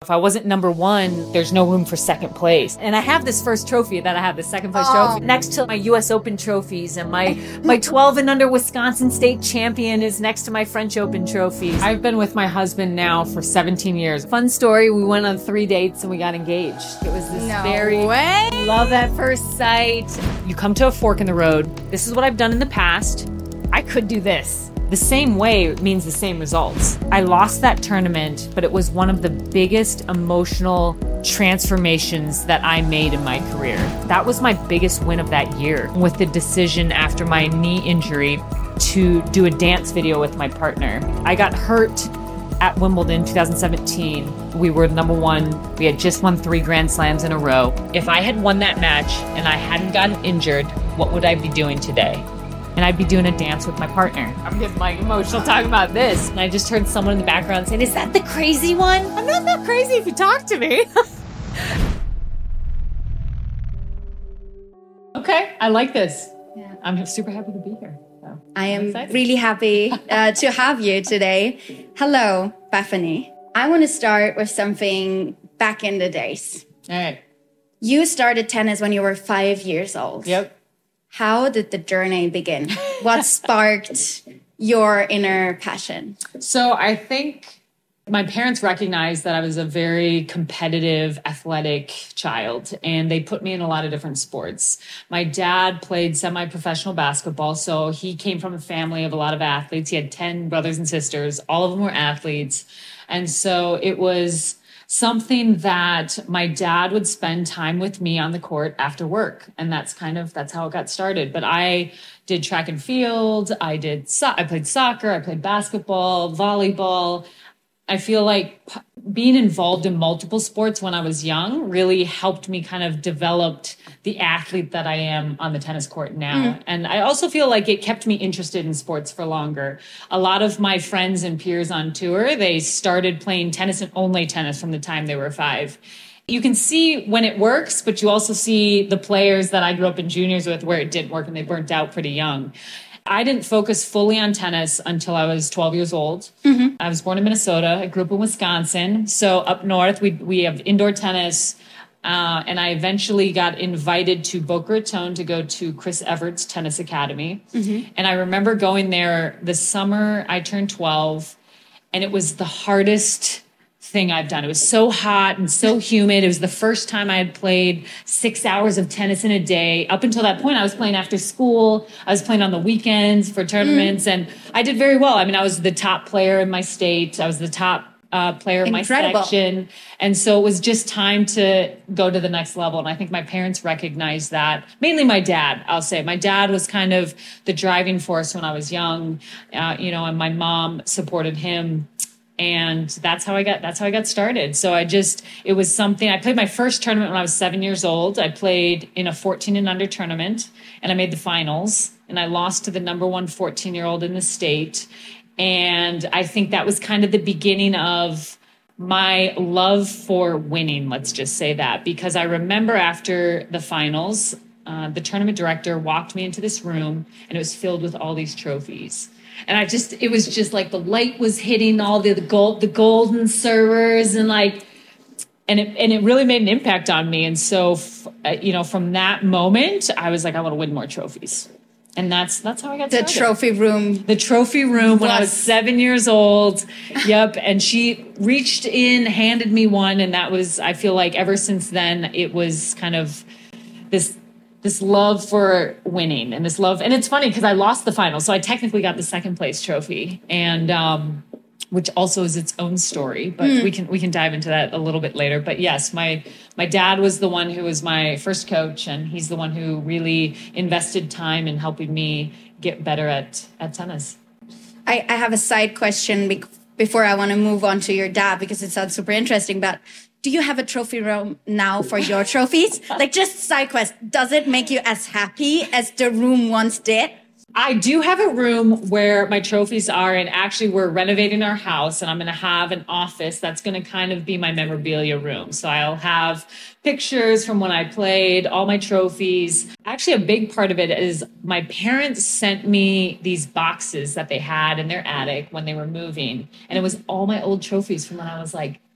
If I wasn't number one, there's no room for second place. And I have this first trophy that I have, the second place trophy, next to my US Open trophies. And my 12 and under Wisconsin state champion is next to my French Open trophies. I've been with my husband now for 17 years. Fun story, we went on 3 dates and we got engaged. It was this love at first sight. You come to a fork in the road. This is what I've done in the past. I could do this. The same way means the same results. I lost that tournament, but it was one of the biggest emotional transformations that I made in my career. That was my biggest win of that year, with the decision after my knee injury to do a dance video with my partner. I got hurt at Wimbledon 2017. We were number one. We had just won 3 Grand Slams in a row. If I had won that match and I hadn't gotten injured, what would I be doing today? And I'd be doing a dance with my partner. I'm getting like emotional talking about this. And I just heard someone in the background saying, "Is that the crazy one?" I'm not that crazy if you talk to me. Okay, I like this. Yeah. I'm super happy to be here. So, I am really happy to have you today. Hello, Bethany. I want to start with something back in the days. All right. You started tennis when you were 5 years old. Yep. How did the journey begin? What sparked your inner passion? So I think my parents recognized that I was a very competitive, athletic child, and they put me in a lot of different sports. My dad played semi-professional basketball, so he came from a family of a lot of athletes. He had 10 brothers and sisters. All of them were athletes. And so it was something that my dad would spend time with me on the court after work. And that's how it got started. But I did track and field. I played soccer. I played basketball, volleyball. I feel like being involved in multiple sports when I was young really helped me kind of develop the athlete that I am on the tennis court now. And I also feel like it kept me interested in sports for longer. A lot of my friends and peers on tour, they started playing tennis and only tennis from the time they were 5. You can see when it works, but you also see the players that I grew up in juniors with where it didn't work and they burnt out pretty young. I didn't focus fully on tennis until I was 12 years old. Mm-hmm. I was born in Minnesota. I grew up in Wisconsin. So up north, we have indoor tennis. And I eventually got invited to Boca Raton to go to Chris Evert's Tennis Academy. Mm-hmm. And I remember going there the summer I turned 12, and it was the hardest thing I've done. It was so hot and so humid. It was the first time I had played 6 hours of tennis in a day. Up until that point, I was playing after school. I was playing on the weekends for tournaments, and I did very well. I mean, I was the top player in my state. I was the top player in my section. And so it was just time to go to the next level. And I think my parents recognized that. Mainly my dad, I'll say. My dad was kind of the driving force when I was young, and my mom supported him. And that's how I got started. So it was something. I played my first tournament when I was 7 years old. I played in a 14 and under tournament, and I made the finals, and I lost to the number 1 14-year-old in the state. And I think that was kind of the beginning of my love for winning. Let's just say that, because I remember after the finals, the tournament director walked me into this room, and it was filled with all these trophies. And it was just like the light was hitting all the golden servers and it really made an impact on me. And so, from that moment, I was like, I want to win more trophies. And that's how I got started. The trophy room when I was 7 years old. Yep. And she reached in, handed me one. And that was, I feel like ever since then, it was kind of this love for winning and this love. And it's funny because I lost the final. So I technically got the second place trophy, and which also is its own story, but we can dive into that a little bit later. But yes, my dad was the one who was my first coach, and he's the one who really invested time in helping me get better at tennis. I have a side question before I want to move on to your dad, because it sounds super interesting, but do you have a trophy room now for your trophies? Just side quest. Does it make you as happy as the room once did? I do have a room where my trophies are, and actually we're renovating our house, and I'm going to have an office that's going to kind of be my memorabilia room. So I'll have pictures from when I played, all my trophies. Actually, a big part of it is my parents sent me these boxes that they had in their attic when they were moving, and it was all my old trophies from when I was like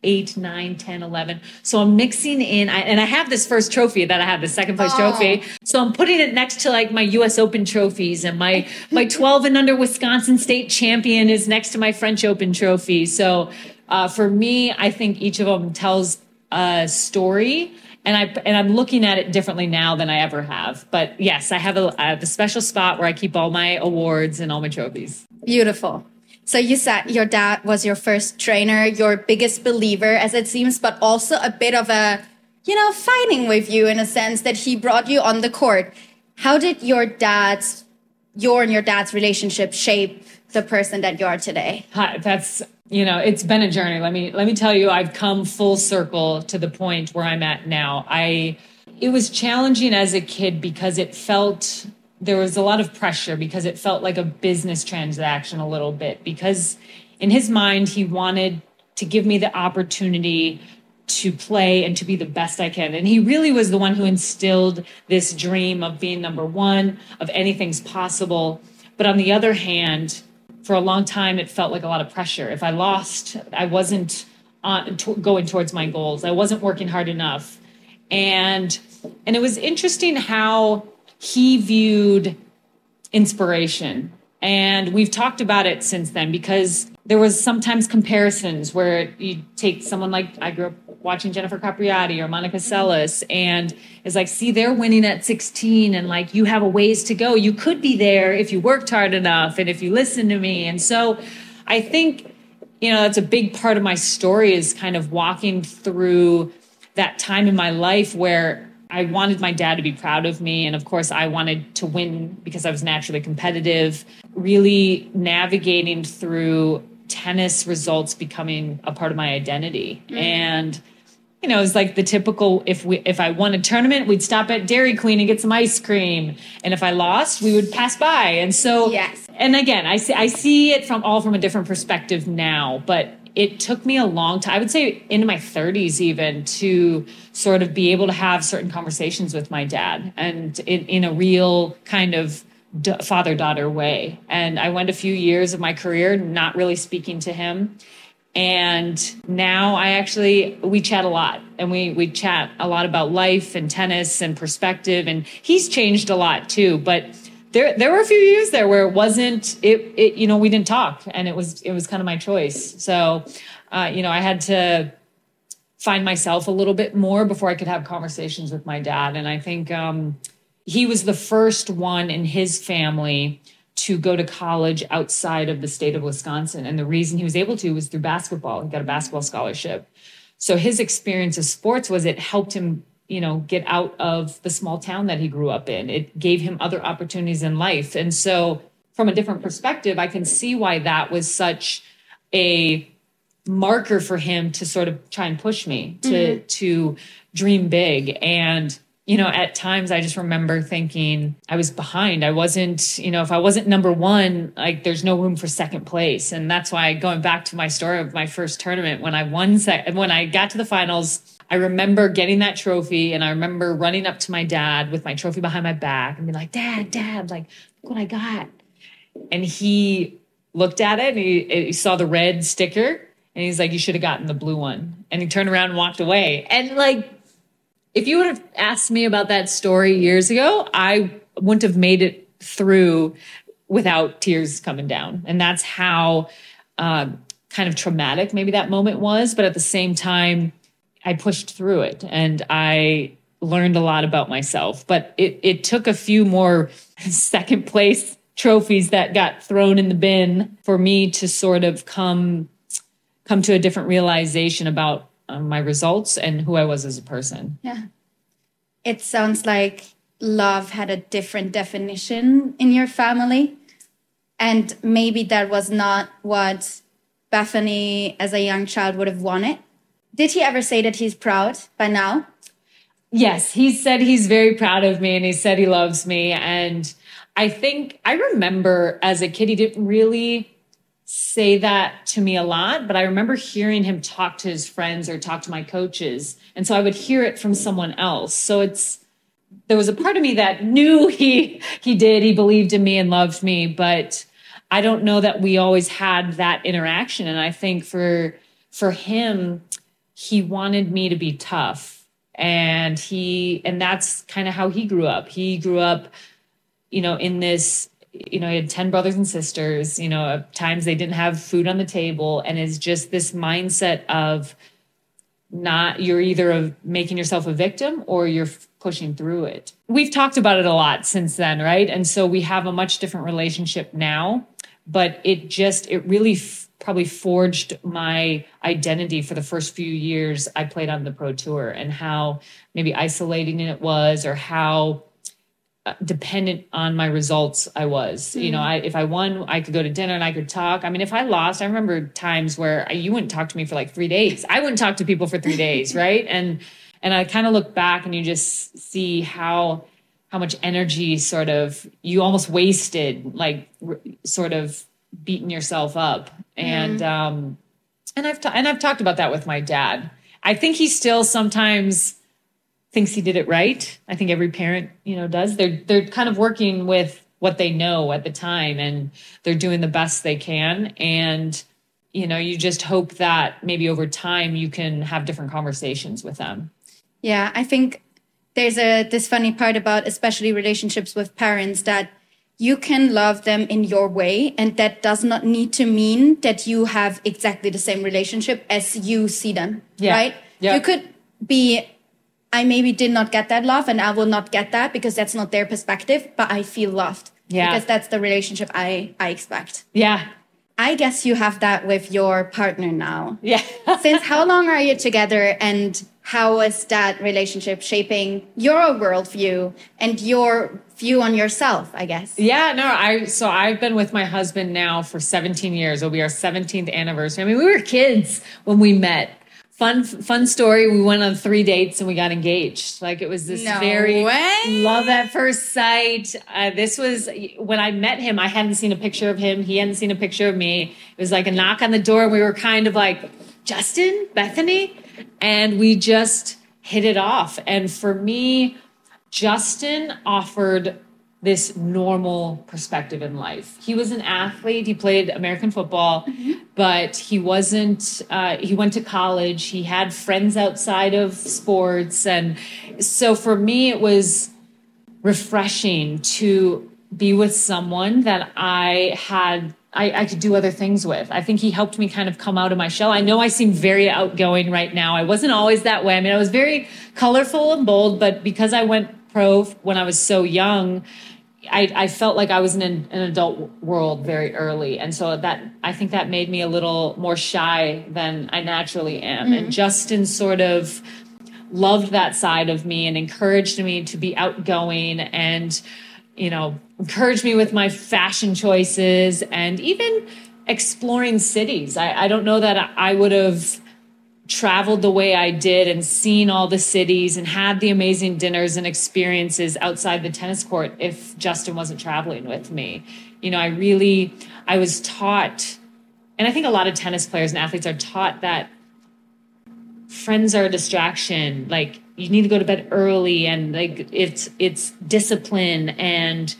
8, 9, 10, 11. So I'm mixing in, and I have this first trophy that I have, the second place trophy. So I'm putting it next to like my US Open trophies, and my 12 and under Wisconsin state champion is next to my French Open trophy. So for me, I think each of them tells a story, and I'm looking at it differently now than I ever have. But yes, I have a special spot where I keep all my awards and all my trophies. Beautiful. So you said your dad was your first trainer, your biggest believer, as it seems, but also a bit of a, fighting with you in a sense that he brought you on the court. How did your and your dad's relationship shape the person that you are today? That's, it's been a journey. Let me tell you, I've come full circle to the point where I'm at now. It was challenging as a kid because there was a lot of pressure, because it felt like a business transaction a little bit, because in his mind, he wanted to give me the opportunity to play and to be the best I can. And he really was the one who instilled this dream of being number one, of anything's possible. But on the other hand, for a long time, it felt like a lot of pressure. If I lost, I wasn't going towards my goals. I wasn't working hard enough. And it was interesting how he viewed inspiration. And we've talked about it since then, because there was sometimes comparisons where you take someone like, I grew up watching Jennifer Capriati or Monica Seles, and it's like, see, they're winning at 16, and like, you have a ways to go. You could be there if you worked hard enough and if you listen to me. And so I think, that's a big part of my story, is kind of walking through that time in my life where I wanted my dad to be proud of me. And of course, I wanted to win because I was naturally competitive, really navigating through tennis results becoming a part of my identity. Mm-hmm. And, it was like the typical, if I won a tournament, we'd stop at Dairy Queen and get some ice cream. And if I lost, we would pass by. And so, yes. And again, I see it from a different perspective now, but it took me a long time, I would say into my 30s even, to sort of be able to have certain conversations with my dad, and in a real kind of father-daughter way. And I went a few years of my career not really speaking to him. And now we chat a lot, and we chat a lot about life and tennis and perspective. And he's changed a lot too, but there were a few years there where it wasn't, we didn't talk, and it was kind of my choice. So, I had to find myself a little bit more before I could have conversations with my dad. And I think, he was the first one in his family to go to college outside of the state of Wisconsin. And the reason he was able to was through basketball. He got a basketball scholarship. So his experience of sports it helped him, get out of the small town that he grew up in. It gave him other opportunities in life. And so from a different perspective, I can see why that was such a marker for him to sort of try and push me to dream big. And, at times I just remember thinking I was behind. I wasn't, if I wasn't number one, like there's no room for second place. And that's why, going back to my story of my first tournament, when I got to the finals, I remember getting that trophy, and I remember running up to my dad with my trophy behind my back and being like, Dad, like, look what I got. And he looked at it, and he saw the red sticker, and he's like, you should have gotten the blue one. And he turned around and walked away. And like, if you would have asked me about that story years ago, I wouldn't have made it through without tears coming down. And that's how kind of traumatic maybe that moment was. But at the same time, I pushed through it, and I learned a lot about myself. But it took a few more second place trophies that got thrown in the bin for me to sort of come to a different realization about my results and who I was as a person. Yeah. It sounds like love had a different definition in your family. And maybe that was not what Bethany as a young child would have wanted. Did he ever say that he's proud by now? Yes, he said he's very proud of me, and he said he loves me. And I think I remember as a kid, he didn't really say that to me a lot, but I remember hearing him talk to his friends or talk to my coaches. And so I would hear it from someone else. So there was a part of me that knew he believed in me and loved me, but I don't know that we always had that interaction. And I think for him, he wanted me to be tough. And that's kind of how he grew up. He grew up, in this, he had 10 brothers and sisters, at times they didn't have food on the table. And it's just this mindset of you're either making yourself a victim or you're pushing through it. We've talked about it a lot since then, right? And so we have a much different relationship now, but it really probably forged my identity for the first few years I played on the pro tour, and how maybe isolating it was, or how dependent on my results I was. If I won, I could go to dinner and I could talk. I mean, if I lost, I remember times where you wouldn't talk to me for like 3 days. I wouldn't talk to people for 3 days, right? And I kind of look back and you just see how much energy sort of you almost wasted, like sort of beating yourself up. And I've talked about that with my dad. I think he still sometimes thinks he did it right. I think every parent, does. They're kind of working with what they know at the time, and they're doing the best they can. And, you just hope that maybe over time you can have different conversations with them. Yeah, I think there's this funny part about especially relationships with parents, that you can love them in your way, and that does not need to mean that you have exactly the same relationship as you see them, right? Yeah. You could be, I maybe did not get that love and I will not get that because that's not their perspective, but I feel loved. Yeah. Because that's the relationship I expect. Yeah. I guess you have that with your partner now. Yeah. Since how long are you together, and how is that relationship shaping your worldview and your view on yourself, I guess? Yeah, no, so I've been with my husband now for 17 years. It'll be our 17th anniversary. I mean, we were kids when we met. Fun story. We went on 3 dates and we got engaged. Like, it was this love at first sight. This was when I met him. I hadn't seen a picture of him. He hadn't seen a picture of me. It was like a knock on the door. And we were kind of like, Justin, Bethany. And we just hit it off. And for me, Justin offered this normal perspective in life. He was an athlete. He played American football, but he wasn't, he went to college. He had friends outside of sports. And so for me, it was refreshing to be with someone that I could do other things with. I think he helped me kind of come out of my shell. I know I seem very outgoing right now. I wasn't always that way. I mean, I was very colorful and bold, but because I went pro when I was so young, I felt like I was in an adult world very early. And so I think that made me a little more shy than I naturally am. And Justin sort of loved that side of me and encouraged me to be outgoing, and, encouraged me with my fashion choices and even exploring cities. I don't know that I would have traveled the way I did and seen all the cities and had the amazing dinners and experiences outside the tennis court if Justin wasn't traveling with me. I was taught, and I think a lot of tennis players and athletes are taught, that friends are a distraction. Like, you need to go to bed early, and like it's discipline, and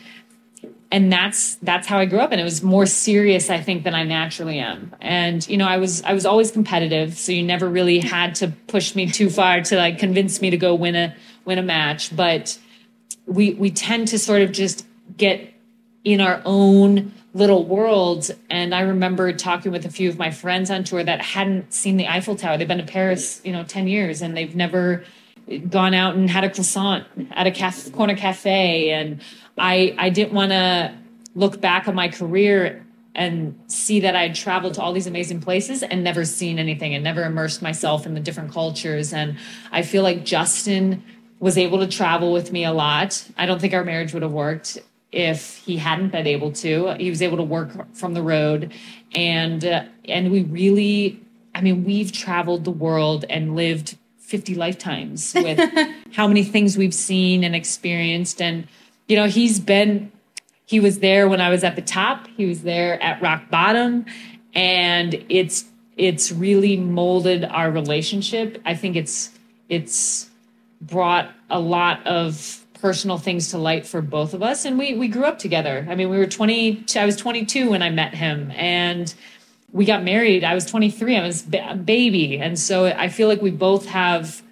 that's how I grew up. And it was more serious, I think, than I naturally am. And, I was always competitive. So you never really had to push me too far to like convince me to go win a match. But we tend to sort of just get in our own little worlds. And I remember talking with a few of my friends on tour that hadn't seen the Eiffel Tower. They've been to Paris, 10 years, and they've never gone out and had a croissant at a corner cafe. And I didn't want to look back on my career and see that I had traveled to all these amazing places and never seen anything and never immersed myself in the different cultures. And I feel like Justin was able to travel with me a lot. I don't think our marriage would have worked if he hadn't been able to. He was able to work from the road. And we really, we've traveled the world and lived 50 lifetimes with how many things we've seen and experienced. And he was there when I was at the top. He was there at rock bottom, and it's really molded our relationship. I think it's brought a lot of personal things to light for both of us. And we grew up together. I mean, I was 22 when I met him, and we got married. I was 23. I was a baby. And so I feel like we both have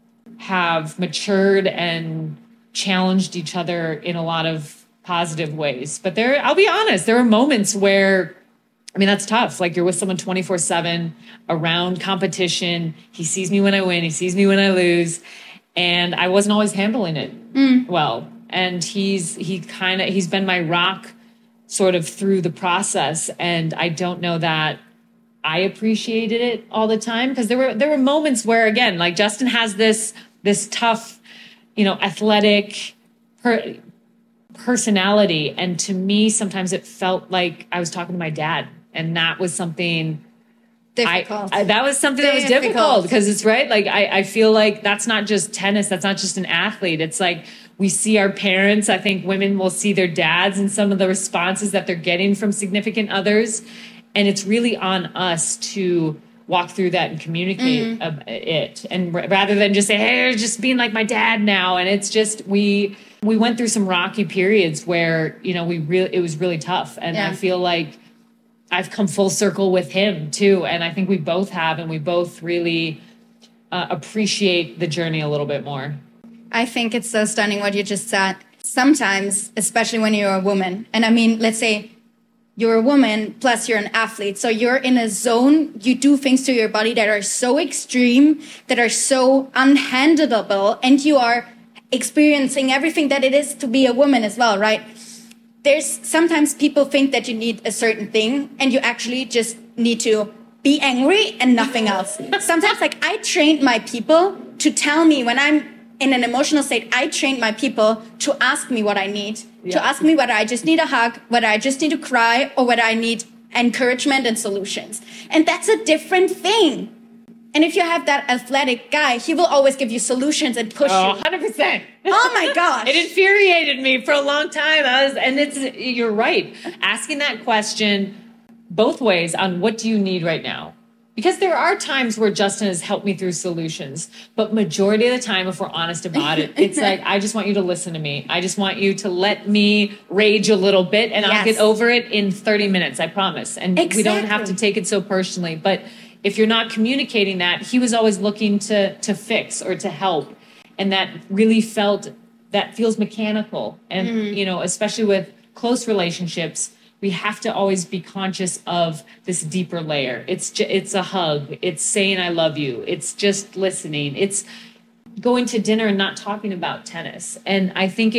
matured and challenged each other in a lot of positive ways. But I'll be honest, there are moments where, I mean, that's tough. Like, you're with someone 24/7 around competition. He sees me when I win. He sees me when I lose. And I wasn't always handling it well. And he's been my rock sort of through the process. And I don't know that I appreciated it all the time, because there were moments where, again, like, Justin has this tough, athletic personality. And to me, sometimes it felt like I was talking to my dad, and that was something difficult. That was something that was difficult, because it's right. Like, I feel like that's not just tennis. That's not just an athlete. It's like, we see our parents. I think women will see their dads and some of the responses that they're getting from significant others. And it's really on us to walk through that and communicate it. And rather than just say, hey, you're just being like my dad now. And it's just, we went through some rocky periods where, it was really tough. And I feel like I've come full circle with him too. And I think we both have, and we both really appreciate the journey a little bit more. I think it's so stunning what you just said. Sometimes, especially when you're a woman, and I mean, let's say you're a woman plus you're an athlete. So you're in a zone, you do things to your body that are so extreme, that are so unhandleable, and you are experiencing everything that it is to be a woman as well, right? There's sometimes people think that you need a certain thing, and you actually just need to be angry and nothing else. Sometimes, like, I trained my people to tell me when I'm in an emotional state, I trained my people to ask me what I need, to ask me whether I just need a hug, whether I just need to cry, or whether I need encouragement and solutions. And that's a different thing. And if you have that athletic guy, he will always give you solutions and push you. 100%. Oh my gosh. It infuriated me for a long time. You're right. Asking that question both ways on what do you need right now? Because there are times where Justin has helped me through solutions, but majority of the time, if we're honest about it, it's like, I just want you to listen to me. I just want you to let me rage a little bit, and I'll get over it in 30 minutes, I promise. And we don't have to take it so personally. But if you're not communicating that, he was always looking to fix or to help. And that really feels mechanical. And, especially with close relationships, we have to always be conscious of this deeper layer. It's a hug. It's saying I love you. It's just listening. It's going to dinner and not talking about tennis. And I think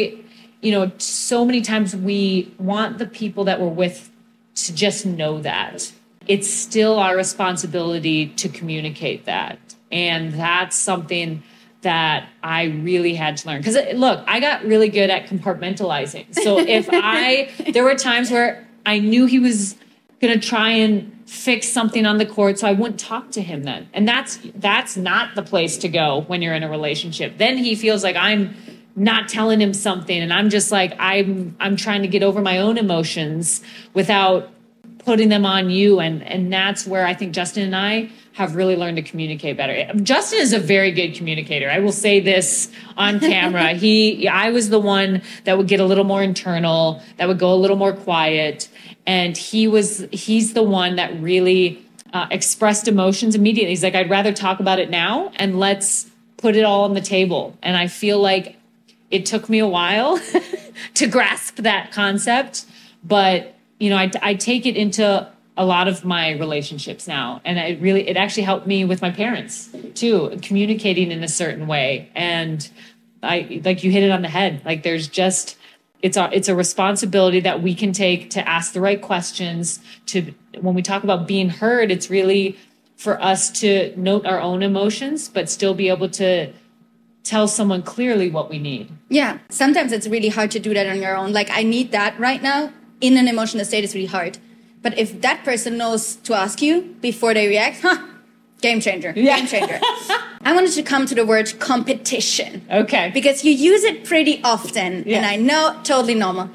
so many times we want the people that we're with to just know that. It's still our responsibility to communicate that. And that's something that I really had to learn. Because look, I got really good at compartmentalizing. So there were times where I knew he was going to try and fix something on the court, so I wouldn't talk to him then. And that's not the place to go when you're in a relationship. Then he feels like I'm not telling him something, and I'm just like, I'm trying to get over my own emotions without putting them on you. And that's where I think Justin and I have really learned to communicate better. Justin is a very good communicator. I will say this on camera. I was the one that would get a little more internal, that would go a little more quiet. And he's the one that really expressed emotions immediately. He's like, I'd rather talk about it now, and let's put it all on the table. And I feel like it took me a while to grasp that concept, but I take it into a lot of my relationships now. And it actually helped me with my parents too, communicating in a certain way. And like you hit it on the head. Like, there's just, it's a responsibility that we can take to ask the right questions. When we talk about being heard, it's really for us to note our own emotions, but still be able to tell someone clearly what we need. Yeah. Sometimes it's really hard to do that on your own. Like, I need that right now in an emotional state. It's really hard. But if that person knows to ask you before they react, game changer. Yeah. Game changer. I wanted to come to the word competition. Okay. Because you use it pretty often, and I know, totally normal.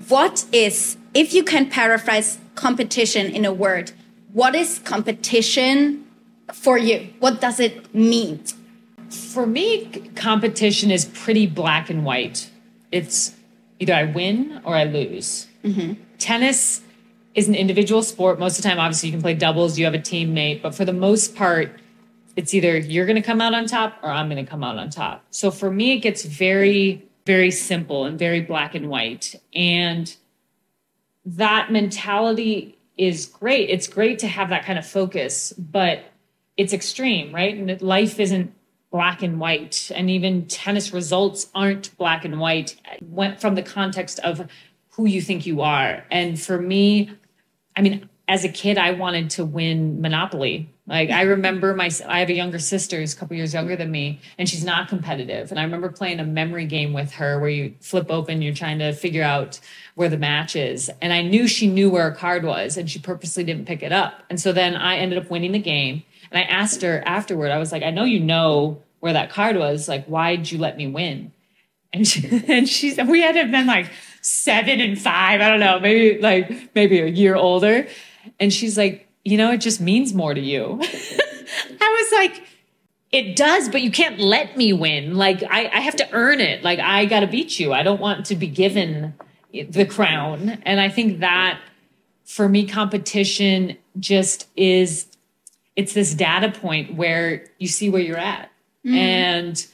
If you can paraphrase competition in a word, what is competition for you? What does it mean? For me, competition is pretty black and white. It's either I win or I lose. Mm-hmm. Tennis is an individual sport. Most of the time, obviously, you can play doubles, you have a teammate, but for the most part, it's either you're going to come out on top or I'm going to come out on top. So for me, it gets very, very simple and very black and white. And that mentality is great. It's great to have that kind of focus, but it's extreme, right? And life isn't black and white. And even tennis results aren't black and white. It went from the context of who you think you are. And for me, I mean, as a kid, I wanted to win Monopoly. Like I remember I have a younger sister who's a couple years younger than me, and she's not competitive. And I remember playing a memory game with her where you flip open, you're trying to figure out where the match is. And I knew she knew where a card was, and she purposely didn't pick it up. And so then I ended up winning the game. And I asked her afterward, I was like, I know you know where that card was. Like, why'd you let me win? And she said, we had to have been like 7 and 5. I don't know, maybe a year older. And she's like, you know, it just means more to you. I was like, it does, but you can't let me win. Like, I have to earn it. Like, I got to beat you. I don't want to be given the crown. And I think that for me, competition just is, it's this data point where you see where you're at. And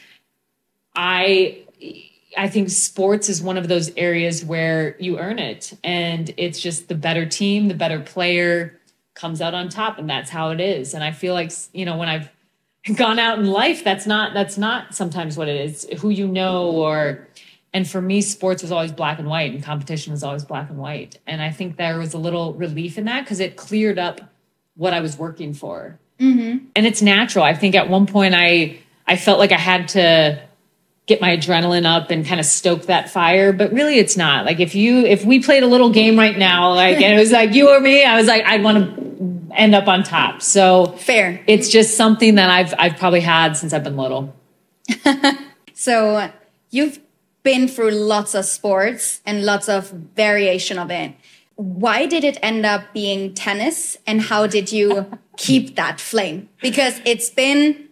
I think sports is one of those areas where you earn it. And it's just the better team, the better player comes out on top, and that's how it is. And I feel like, you know, when I've gone out in life, that's not sometimes what it is, who you know, and for me, sports was always black and white and competition was always black and white. And I think there was a little relief in that because it cleared up what I was working for. And it's natural. I think at one point I felt like I had to get my adrenaline up and kind of stoke that fire, but really it's not. Like if we played a little game right now, like, and it was like you or me, I was like, I'd want to end up on top. So fair. It's just something that I've probably had since I've been little. So you've been through lots of sports and lots of variation of it. Why did it end up being tennis, and how did you keep that flame? Because it's been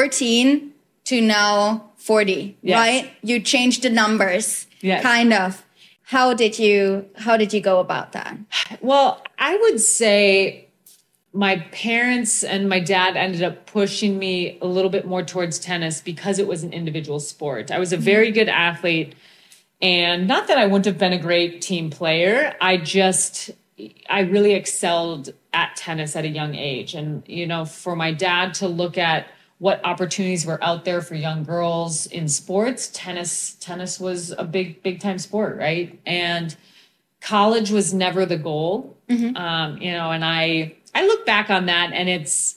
14 to now 40, right? You changed the numbers, kind of. How did you go about that? Well, I would say my parents and my dad ended up pushing me a little bit more towards tennis because it was an individual sport. I was a very good athlete, and not that I wouldn't have been a great team player. I really excelled at tennis at a young age. And, you know, for my dad to look at what opportunities were out there for young girls in sports, tennis was a big time sport, right? And college was never the goal. You know, and I look back on that, and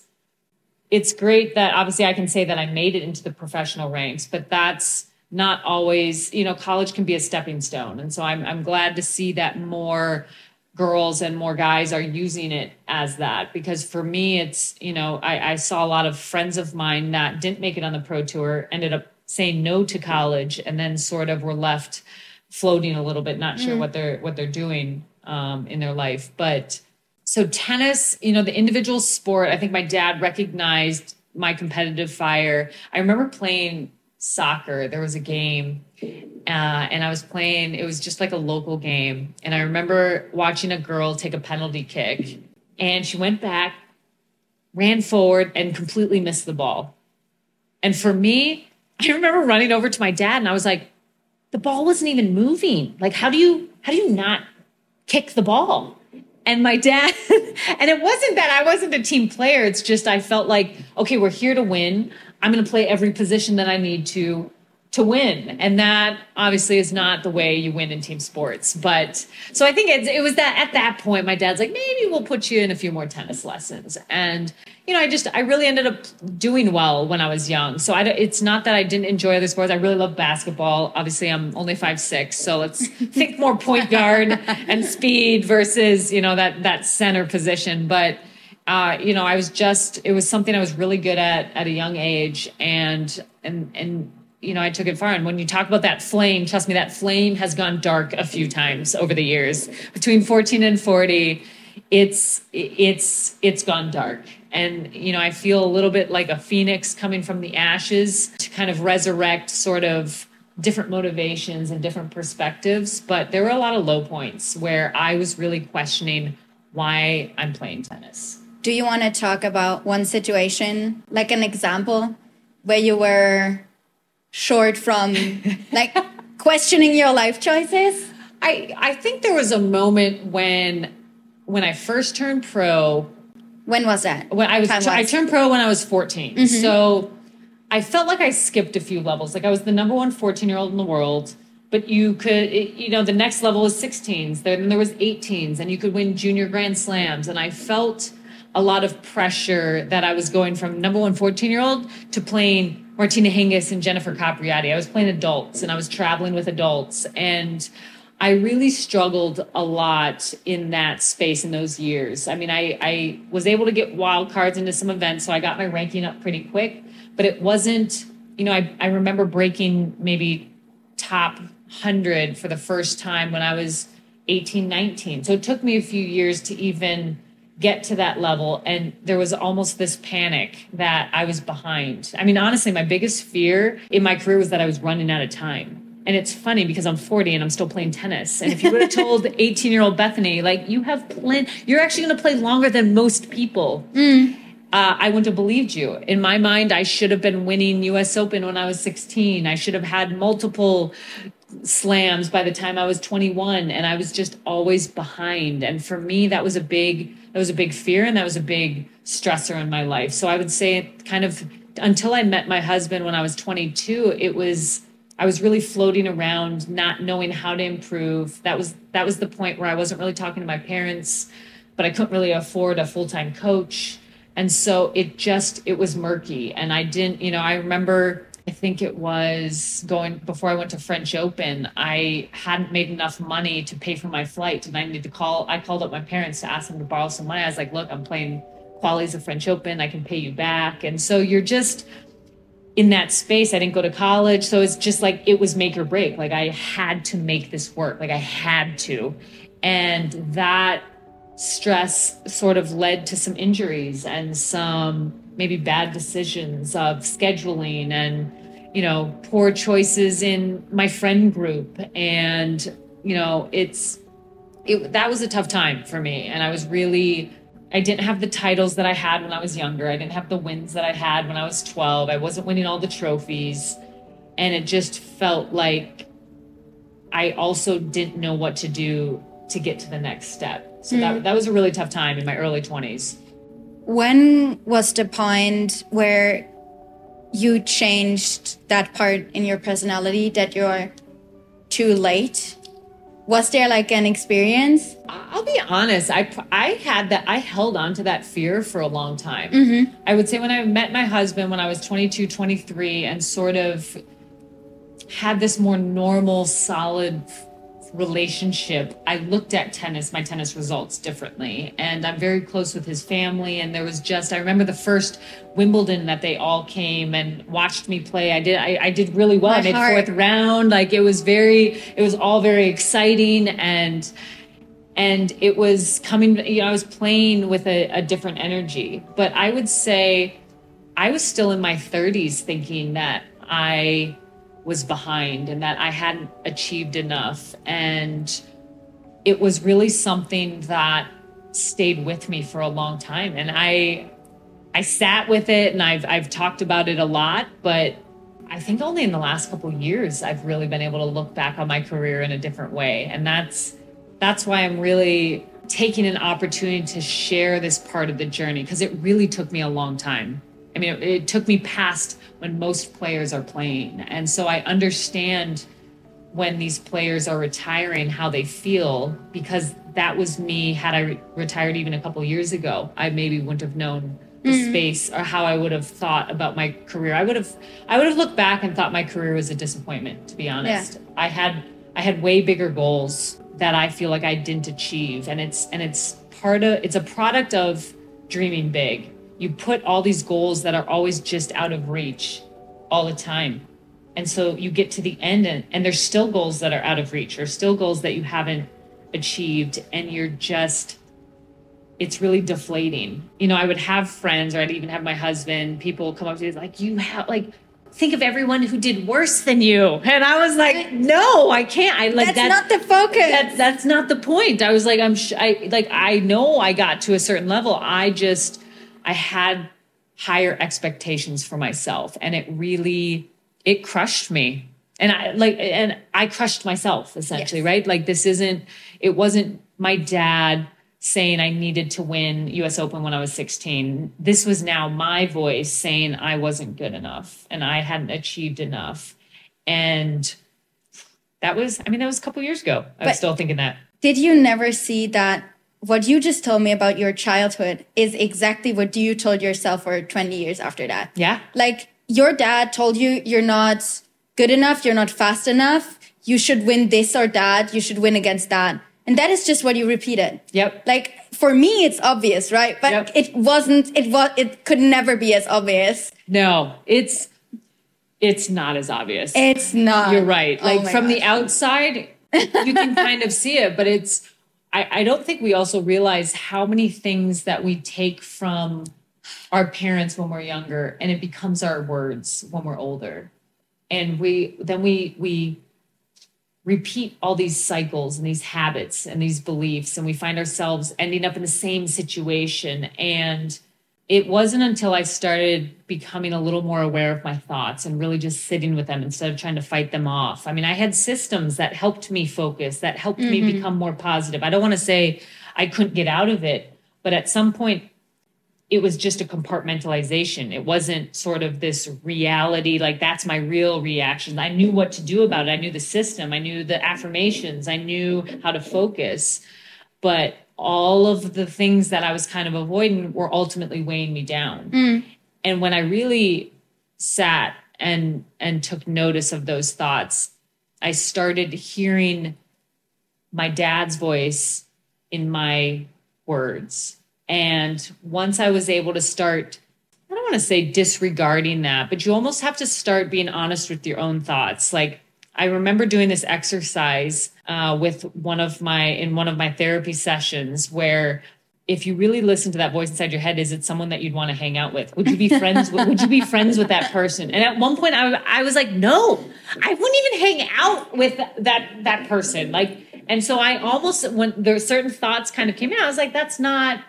it's great that obviously I can say that I made it into the professional ranks, but that's not always, you know, college can be a stepping stone. And so I'm glad to see that more girls and more guys are using it as that, because for me, it's, you know, I saw a lot of friends of mine that didn't make it on the pro tour, ended up saying no to college, and then sort of were left floating a little bit, not sure what they're doing in their life. But so tennis, you know, the individual sport, I think my dad recognized my competitive fire. I remember playing soccer. There was a game and I was playing, it was just like a local game. And I remember watching a girl take a penalty kick, and she went back, ran forward, and completely missed the ball. And for me, I remember running over to my dad, and I was like, the ball wasn't even moving. Like, how do you not kick the ball? And my dad, and it wasn't that I wasn't a team player. It's just, I felt like, okay, we're here to win. I'm going to play every position that I need to win. And that obviously is not the way you win in team sports. But so I think it was that at that point, my dad's like, maybe we'll put you in a few more tennis lessons. And, you know, I really ended up doing well when I was young. So it's not that I didn't enjoy other sports. I really love basketball. Obviously, I'm only 5'6". So let's think more point guard and speed versus, you know, that center position. But, you know, it was something I was really good at a young age. And you know, I took it far. And when you talk about that flame, trust me, that flame has gone dark a few times over the years. Between 14 and 40, it's gone dark. And, you know, I feel a little bit like a phoenix coming from the ashes to kind of resurrect sort of different motivations and different perspectives. But there were a lot of low points where I was really questioning why I'm playing tennis. Do you want to talk about one situation, like an example, where you were short from like questioning your life choices? I think there was a moment when I first turned pro. When was that? When I turned pro when I was 14. Mm-hmm. So I felt like I skipped a few levels. Like I was the number one 14-year-old in the world, but you could, the next level was 16s. Then there was 18s, and you could win junior grand slams. And I felt a lot of pressure that I was going from number one 14-year-old to playing Martina Hingis and Jennifer Capriati. I was playing adults, and I was traveling with adults. And I really struggled a lot in that space in those years. I mean, I was able to get wild cards into some events, so I got my ranking up pretty quick. But it wasn't, I remember breaking maybe top 100 for the first time when I was 18, 19. So it took me a few years to even get to that level. And there was almost this panic that I was behind. I mean, honestly, my biggest fear in my career was that I was running out of time. And it's funny because I'm 40 and I'm still playing tennis. And if you would have told 18-year-old Bethany, like, you're actually going to play longer than most people. I wouldn't have believed you. In my mind, I should have been winning US Open when I was 16. I should have had multiple slams by the time I was 21. And I was just always behind. And for me, that was a big fear, and that was a big stressor in my life. So I would say kind of until I met my husband when I was 22, I was really floating around, not knowing how to improve. That was the point where I wasn't really talking to my parents, but I couldn't really afford a full-time coach. And so it was murky. And I didn't, I remember, I think it was before I went to French Open, I hadn't made enough money to pay for my flight. And I called up my parents to ask them to borrow some money. I was like, look, I'm playing qualies of French Open. I can pay you back. And so you're just in that space. I didn't go to college. So it's just like, it was make or break. Like I had to make this work. Like I had to. And that stress sort of led to some injuries and some maybe bad decisions of scheduling and, poor choices in my friend group. And, that was a tough time for me. And I didn't have the titles that I had when I was younger. I didn't have the wins that I had when I was 12. I wasn't winning all the trophies. And it just felt like I also didn't know what to do to get to the next step. So that was a really tough time in my early 20s. When was the point where you changed that part in your personality that you're too late? Was there like an experience? I'll be honest. I held on to that fear for a long time. Mm-hmm. I would say when I met my husband when I was 22, 23, and sort of had this more normal, solid relationship, I looked at my tennis results differently. And I'm very close with his family. And there was I remember the first Wimbledon that they all came and watched me play. I did really well. I made fourth round. Like it was all very exciting. And it was coming, I was playing with a different energy. But I would say I was still in my 30s thinking that I was behind and that I hadn't achieved enough. And it was really something that stayed with me for a long time. And I sat with it, and I've talked about it a lot, but I think only in the last couple of years, I've really been able to look back on my career in a different way. And that's why I'm really taking an opportunity to share this part of the journey, because it really took me a long time. I mean, it took me past when most players are playing. And so I understand when these players are retiring, how they feel, because that was me. Had I retired even a couple years ago, I maybe wouldn't have known the space or how I would have thought about my career. I would have looked back and thought my career was a disappointment, to be honest. Yeah. I had way bigger goals that I feel like I didn't achieve. And it's a product of dreaming big. You put all these goals that are always just out of reach all the time. And so you get to the end and there's still goals that are out of reach, or still goals that you haven't achieved. And it's really deflating. I would have friends, or I'd even have my husband, people come up to me like, think of everyone who did worse than you. And I was like, no, I can't. That's not the focus. That's not the point. I was like, I know I got to a certain level. I had higher expectations for myself, and it crushed me. And I crushed myself essentially, Yes. right? Like it wasn't my dad saying I needed to win US Open when I was 16. This was now my voice saying I wasn't good enough and I hadn't achieved enough. And that was a couple of years ago. I was still thinking that. Did you never see that what you just told me about your childhood is exactly what you told yourself for 20 years after that? Yeah. Like your dad told you you're not good enough, you're not fast enough, you should win this or that, you should win against that. And that is just what you repeated. Yep. Like for me, it's obvious, right? But Yep. it could never be as obvious. No, it's not as obvious. It's not. You're right. Like Oh my from the gosh. outside, you can kind of see it, but I don't think we also realize how many things that we take from our parents when we're younger and it becomes our words when we're older. And we repeat all these cycles and these habits and these beliefs, and we find ourselves ending up in the same situation. And it wasn't until I started becoming a little more aware of my thoughts and really just sitting with them instead of trying to fight them off. I mean, I had systems that helped me focus, that helped me become more positive. I don't want to say I couldn't get out of it, but at some point, it was just a compartmentalization. It wasn't sort of this reality, like that's my real reaction. I knew what to do about it. I knew the system. I knew the affirmations. I knew how to focus. But all of the things that I was kind of avoiding were ultimately weighing me down. And when I really sat and took notice of those thoughts, I started hearing my dad's voice in my words. And once I was able to start, I don't want to say disregarding that, but you almost have to start being honest with your own thoughts. Like I remember doing this exercise with one of my therapy sessions where if you really listen to that voice inside your head, is it someone that you'd want to hang out with? Would you be friends with, would you be friends with that person? And at one point I was like, no, I wouldn't even hang out with that person. Like, and so I almost, when there were certain thoughts kind of came in, I was like, that's not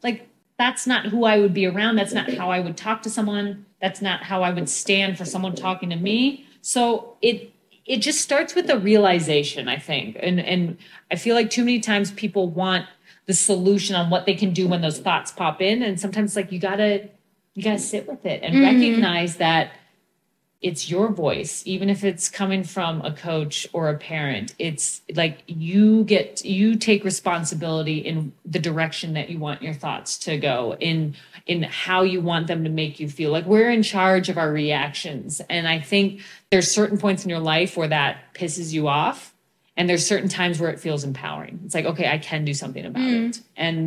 who I would be around. That's not how I would talk to someone. That's not how I would stand for someone talking to me. So it just starts with a realization, I think. And I feel like too many times people want the solution on what they can do when those thoughts pop in. And sometimes like you gotta sit with it and recognize that it's your voice, even if it's coming from a coach or a parent. It's like you take responsibility in the direction that you want your thoughts to go, in how you want them to make you feel. Like we're in charge of our reactions. And I think there's certain points in your life where that pisses you off. And there's certain times where it feels empowering. It's like, okay, I can do something about it. And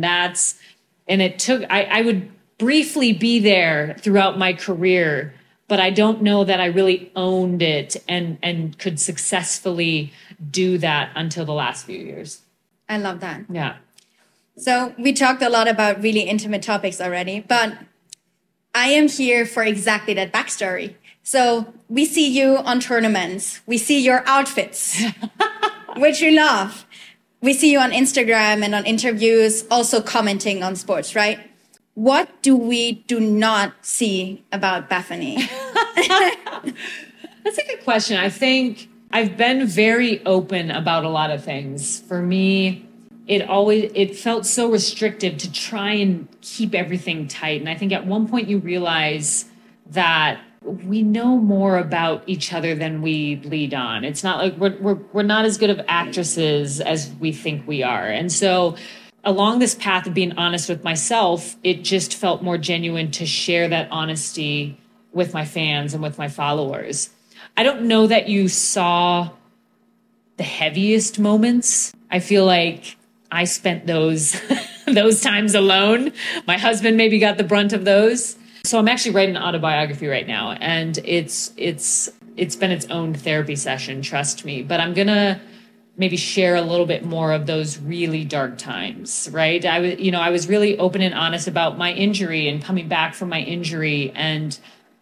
I would briefly be there throughout my career, but I don't know that I really owned it and could successfully do that until the last few years. I love that. Yeah. So we talked a lot about really intimate topics already, but I am here for exactly that backstory. So we see you on tournaments. We see your outfits, which we love. We see you on Instagram and on interviews, also commenting on sports, right? What do we do not see about Bethany? That's a good question. I think I've been very open about a lot of things. For me, it felt so restrictive to try and keep everything tight. And I think at one point you realize that we know more about each other than we lead on. It's not like we're not as good of actresses as we think we are. And so along this path of being honest with myself, it just felt more genuine to share that honesty with my fans and with my followers. I don't know that you saw the heaviest moments. I feel like I spent those those times alone. My husband maybe got the brunt of those. So I'm actually writing an autobiography right now, and it's been its own therapy session, trust me. But I'm gonna maybe share a little bit more of those really dark times, right? I was really open and honest about my injury and coming back from my injury and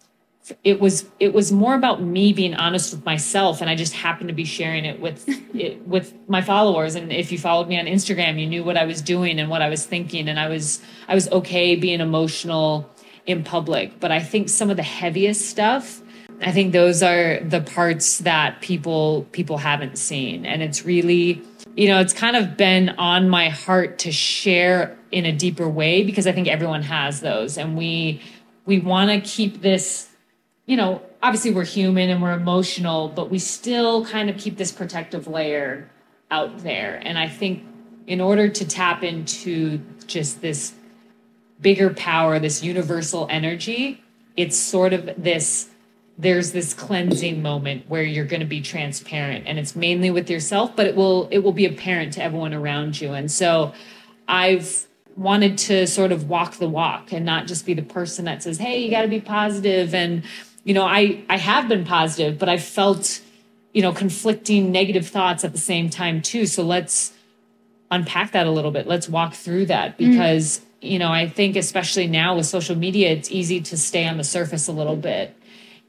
it was more about me being honest with myself, and I just happened to be sharing it with my followers. And if you followed me on Instagram, you knew what I was doing and what I was thinking, and I was okay being emotional in public. But I think some of the heaviest stuff, I think those are the parts that people haven't seen. And it's really, it's kind of been on my heart to share in a deeper way, because I think everyone has those, and we want to keep this, obviously we're human and we're emotional, but we still kind of keep this protective layer out there. And I think in order to tap into just this bigger power, this universal energy, it's sort of there's this cleansing moment where you're going to be transparent, and it's mainly with yourself, but it will be apparent to everyone around you. And so I've wanted to sort of walk the walk and not just be the person that says, hey, you got to be positive. And, I have been positive, but I've felt, conflicting negative thoughts at the same time too. So let's unpack that a little bit. Let's walk through that, because, I think especially now with social media, it's easy to stay on the surface a little bit.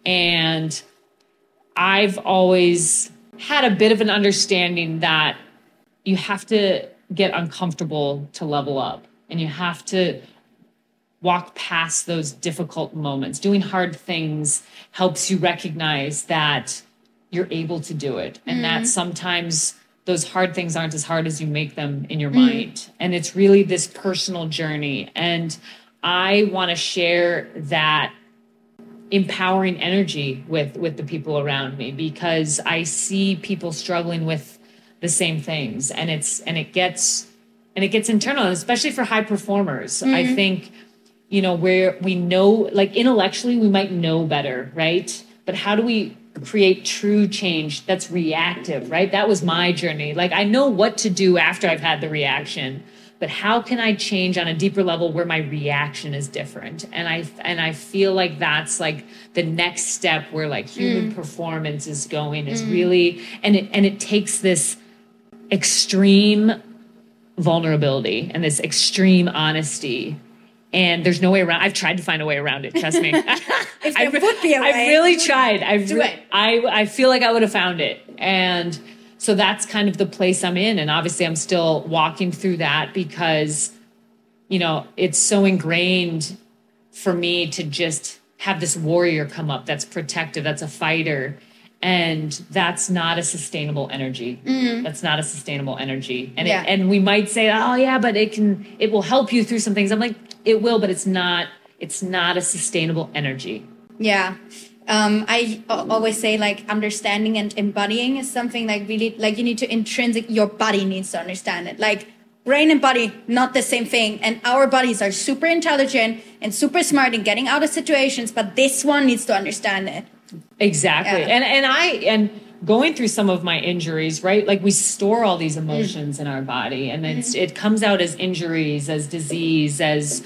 And I've always had a bit of an understanding that you have to get uncomfortable to level up, and you have to walk past those difficult moments. Doing hard things helps you recognize that you're able to do it, and that sometimes those hard things aren't as hard as you make them in your mind. And it's really this personal journey. And I want to share that empowering energy with the people around me, because I see people struggling with the same things, and it gets internal, especially for high performers. I think, where we know, like intellectually we might know better, right? But how do we create true change that's reactive, right? That was my journey. Like, I know what to do after I've had the reaction, but how can I change on a deeper level where my reaction is different? And I feel like that's like the next step where like human performance is going, is really, and it takes this extreme vulnerability and this extreme honesty. And there's no way around. I've tried to find a way around it. Trust me. If there would be a way. I've really tried. I feel like I would have found it. And so that's kind of the place I'm in. And obviously I'm still walking through that, because, it's so ingrained for me to just have this warrior come up that's protective, that's a fighter. And that's not a sustainable energy. That's not a sustainable energy. And and we might say, oh yeah, but it will help you through some things. I'm like, it will, but it's not a sustainable energy. Yeah. I always say like understanding and embodying is something like really, like you need to your body needs to understand it. Like brain and body, not the same thing. And our bodies are super intelligent and super smart in getting out of situations, but this one needs to understand it. Exactly. Yeah. And going through some of my injuries, right? Like we store all these emotions in our body, and it comes out as injuries, as disease, as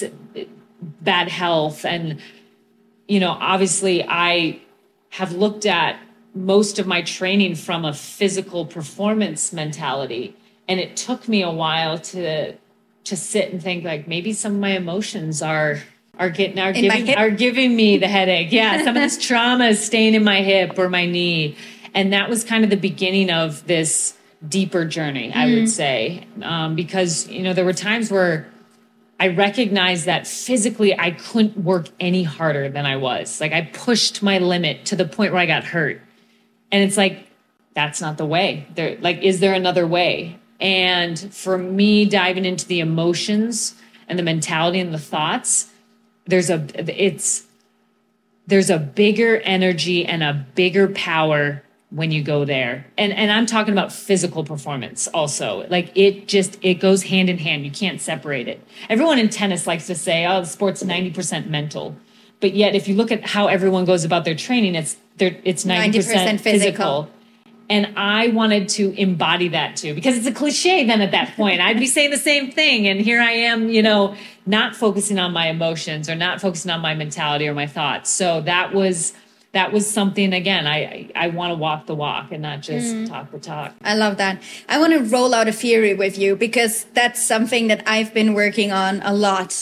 bad health. And, obviously I have looked at most of my training from a physical performance mentality. And it took me a while to sit and think like maybe some of my emotions are giving me the headache. Yeah, some of this trauma is staying in my hip or my knee. And that was kind of the beginning of this deeper journey, I would say. Because, there were times where I recognized that physically I couldn't work any harder than I was. Like I pushed my limit to the point where I got hurt. And it's like, that's not the way. Is there another way? And for me, diving into the emotions and the mentality and the thoughts, there's a bigger energy and a bigger power when you go there. And I'm talking about physical performance also. Like it goes hand in hand. You can't separate it. Everyone in tennis likes to say, oh, the sport's 90% mental. But yet if you look at how everyone goes about their training, it's 90% physical. And I wanted to embody that too, because it's a cliche then at that point. I'd be saying the same thing. And here I am, not focusing on my emotions or not focusing on my mentality or my thoughts. So that was something, again, I want to walk the walk and not just talk the talk. I love that. I want to roll out a theory with you, because that's something that I've been working on a lot.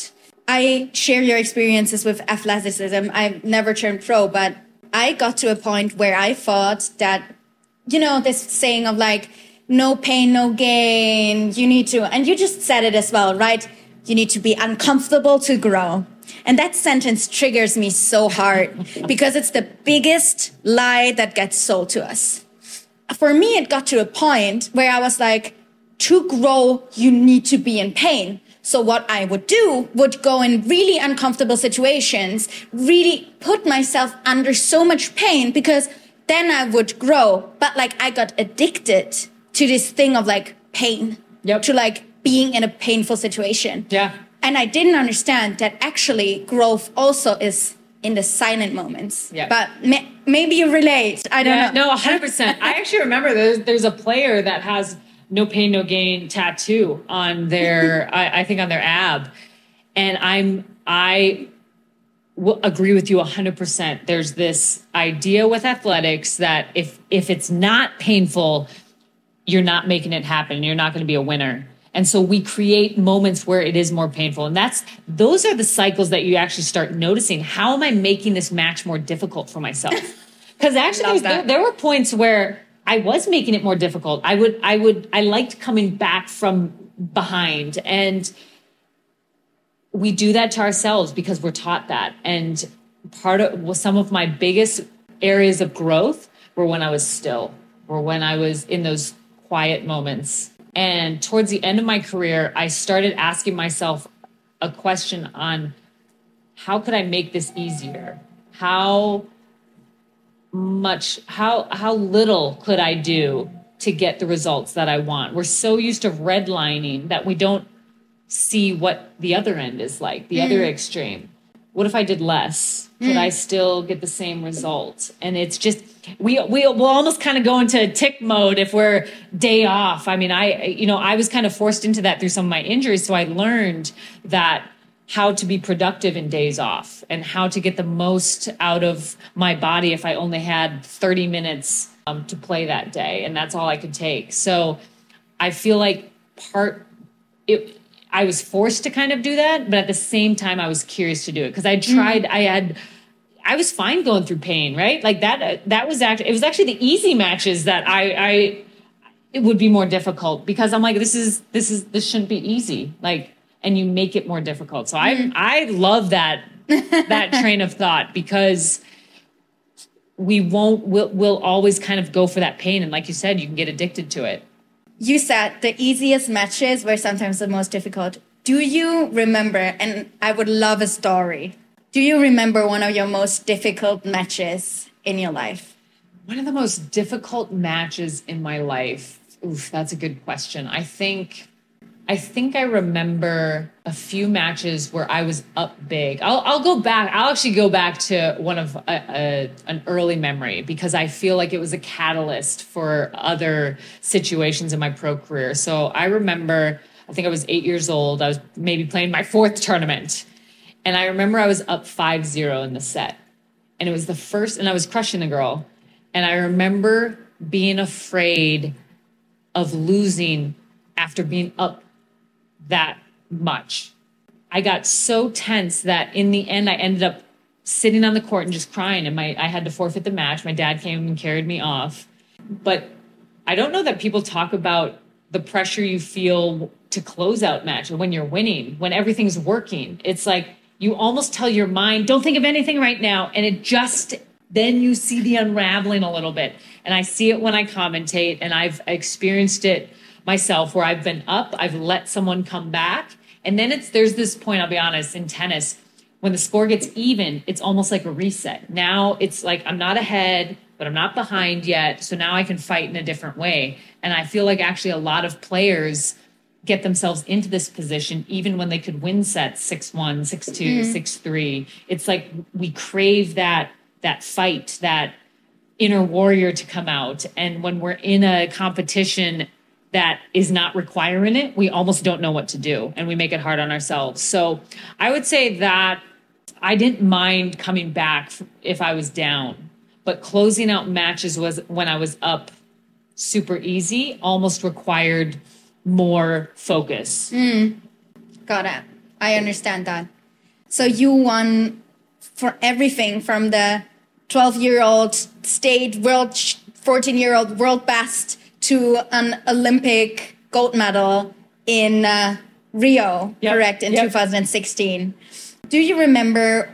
I share your experiences with athleticism. I've never turned pro, but I got to a point where I thought that, this saying of like, no pain, no gain, you need to, and you just said it as well, right? You need to be uncomfortable to grow. And that sentence triggers me so hard because it's the biggest lie that gets sold to us. For me, it got to a point where I was like, to grow, you need to be in pain. So what I would do would go in really uncomfortable situations, really put myself under so much pain because then I would grow. But like I got addicted to this thing of like pain, to like being in a painful situation. Yeah. And I didn't understand that actually growth also is in the silent moments. Yeah. But maybe you relate. I don't know. No, 100%. I actually remember there's a player that has no pain, no gain tattoo on their, I think on their ab. And I will agree with you 100%. There's this idea with athletics that if it's not painful, you're not making it happen. You're not going to be a winner. And so we create moments where it is more painful. And those are the cycles that you actually start noticing. How am I making this match more difficult for myself? Because actually there were points where I was making it more difficult. I liked coming back from behind, and we do that to ourselves because we're taught that. And some of my biggest areas of growth were when I was still, or when I was in those quiet moments. And towards the end of my career, I started asking myself a question on how could I make this easier? How little could I do to get the results that I want? We're so used to redlining that we don't see what the other end is like, the other extreme. What if I did less? Could I still get the same result? And it's just, we'll almost kind of go into tick mode if we're day off. I mean, I was kind of forced into that through some of my injuries. So I learned that how to be productive in days off and how to get the most out of my body if I only had 30 minutes to play that day. And that's all I could take. So I feel like I was forced to kind of do that, but at the same time, I was curious to do it because I tried, I was fine going through pain, right? Like that was actually, it was actually the easy matches that it would be more difficult because I'm like, this shouldn't be easy. Like, and you make it more difficult. So I love that train of thought because we'll always kind of go for that pain. And like you said, you can get addicted to it. You said the easiest matches were sometimes the most difficult. Do you remember, and I would love a story, do you remember one of your most difficult matches in your life? One of the most difficult matches in my life? Oof, that's a good question. I think I remember a few matches where I was up big. I'll go back. I'll actually go back to one of an early memory because I feel like it was a catalyst for other situations in my pro career. So I remember, I think I was 8 years old. I was maybe playing my fourth tournament. And I remember I was up 5-0 in the set. And it was the first, and I was crushing the girl. And I remember being afraid of losing after being up that much. I got so tense that in the end, I ended up sitting on the court and just crying. And I had to forfeit the match. My dad came and carried me off. But I don't know that people talk about the pressure you feel to close out match or when you're winning, when everything's working. It's like you almost tell your mind, don't think of anything right now. And it just, then you see the unraveling a little bit. And I see it when I commentate, and I've experienced it myself where I've been up, I've let someone come back. And then there's this point, I'll be honest, in tennis, when the score gets even, it's almost like a reset. Now it's like, I'm not ahead, but I'm not behind yet. So now I can fight in a different way. And I feel like actually a lot of players get themselves into this position, even when they could win sets 6-1, 6-2, 6-3. It's like we crave that fight, that inner warrior to come out. And when we're in a competition that is not requiring it, we almost don't know what to do, and we make it hard on ourselves. So I would say that I didn't mind coming back if I was down, but closing out matches was when I was up super easy, almost required more focus. Got it. I understand that. So you won for everything from the 12-year-old state world, 14-year-old world best to an Olympic gold medal in Rio, correct, in 2016. Do you remember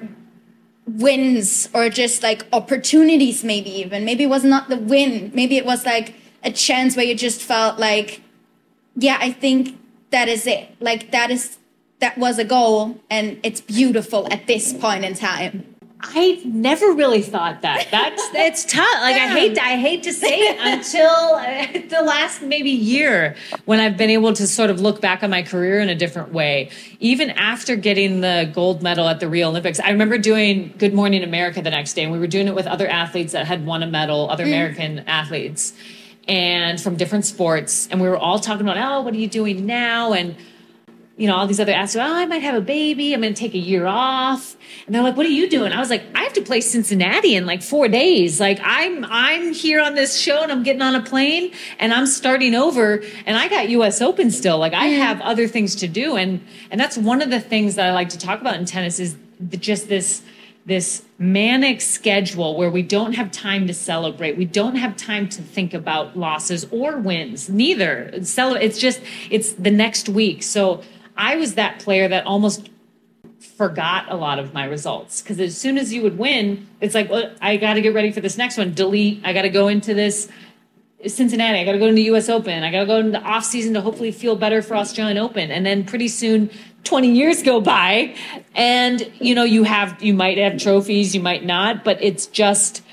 wins or just like opportunities, maybe even? Maybe it was not the win. Maybe it was like a chance where you just felt like, yeah, I think that is it. Like that was a goal and it's beautiful at this point in time. I never really thought that. It's tough. Like I hate to say it until the last maybe year when I've been able to sort of look back on my career in a different way. Even after getting the gold medal at the Rio Olympics, I remember doing Good Morning America the next day, and we were doing it with other athletes that had won a medal, other American athletes, and from different sports, and we were all talking about, oh, what are you doing now? And you know, all these other athletes, oh, I might have a baby. I'm going to take a year off. And they're like, what are you doing? I was like, I have to play Cincinnati in like 4 days. Like I'm here on this show and I'm getting on a plane and I'm starting over and I got US Open still. Like I have other things to do. And that's one of the things that I like to talk about in tennis is just this manic schedule where we don't have time to celebrate. We don't have time to think about losses or wins. Neither. It's the next week. So I was that player that almost forgot a lot of my results because as soon as you would win, it's like, well, I got to get ready for this next one. Delete. I got to go into this Cincinnati. I got to go into US Open. I got to go into the off season to hopefully feel better for Australian Open. And then pretty soon 20 years go by and, you know, you might have trophies, you might not, but it's just,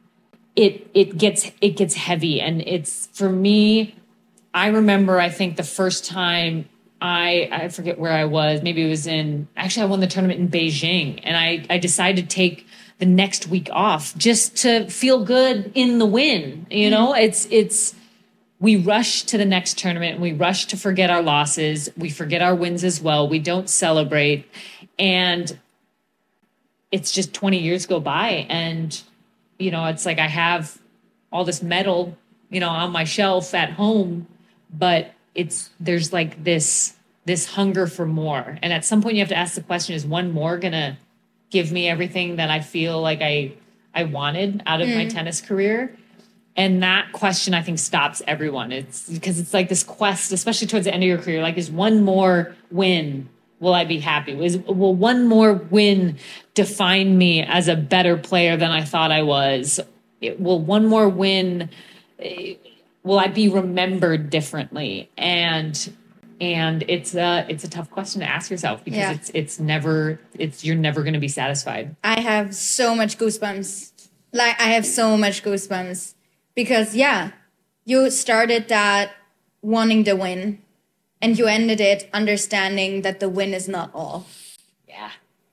it gets heavy. And it's, for me, I remember, I think the first time I forget where I was. Maybe it was I won the tournament in Beijing and I decided to take the next week off just to feel good in the win. You know, we rush to the next tournament and we rush to forget our losses. We forget our wins as well. We don't celebrate. And it's just 20 years go by and, you know, it's like I have all this metal, you know, on my shelf at home, but there's like this hunger for more. And at some point you have to ask the question, is one more going to give me everything that I feel like I wanted out of my tennis career? And that question, I think, stops everyone. It's because it's like this quest, especially towards the end of your career, like, is one more win, will I be happy? Will one more win define me as a better player than I thought I was? Will one more win, will I be remembered differently? And it's a tough question to ask yourself because you're never going to be satisfied. I have so much goosebumps. Because you started that wanting the win and you ended it understanding that the win is not all. Yeah.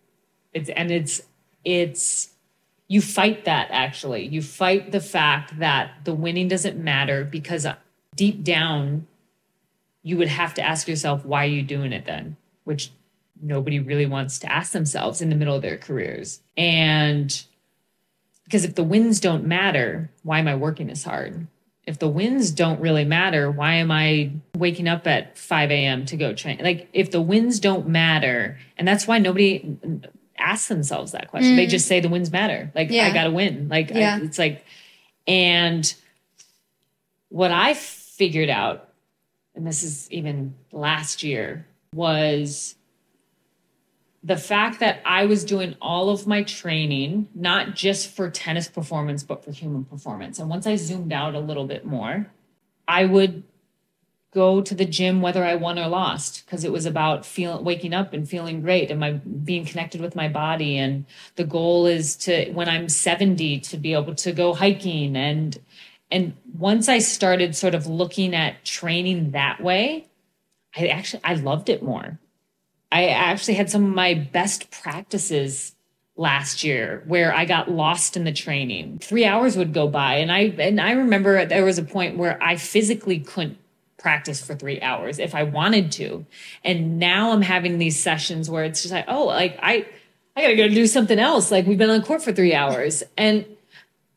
It's you fight that, actually. You fight the fact that the winning doesn't matter because deep down you would have to ask yourself, why are you doing it then? Which nobody really wants to ask themselves in the middle of their careers. And because if the wins don't matter, why am I working this hard? If the wins don't really matter, why am I waking up at 5 a.m. to go train? Like, if the wins don't matter, and that's why nobody asks themselves that question. They just say the wins matter. Like, I got to win. Like, it's like, and what I figured out, and this is even last year, was the fact that I was doing all of my training, not just for tennis performance, but for human performance. And once I zoomed out a little bit more, I would go to the gym whether I won or lost, because it was about waking up and feeling great and being connected with my body. And the goal is to, when I'm 70, to be able to go hiking. And once I started sort of looking at training that way, I loved it more. I actually had some of my best practices last year where I got lost in the training. 3 hours would go by. And I remember there was a point where I physically couldn't practice for 3 hours if I wanted to. And now I'm having these sessions where it's just like, oh, like I got to go do something else. Like, we've been on court for 3 hours. And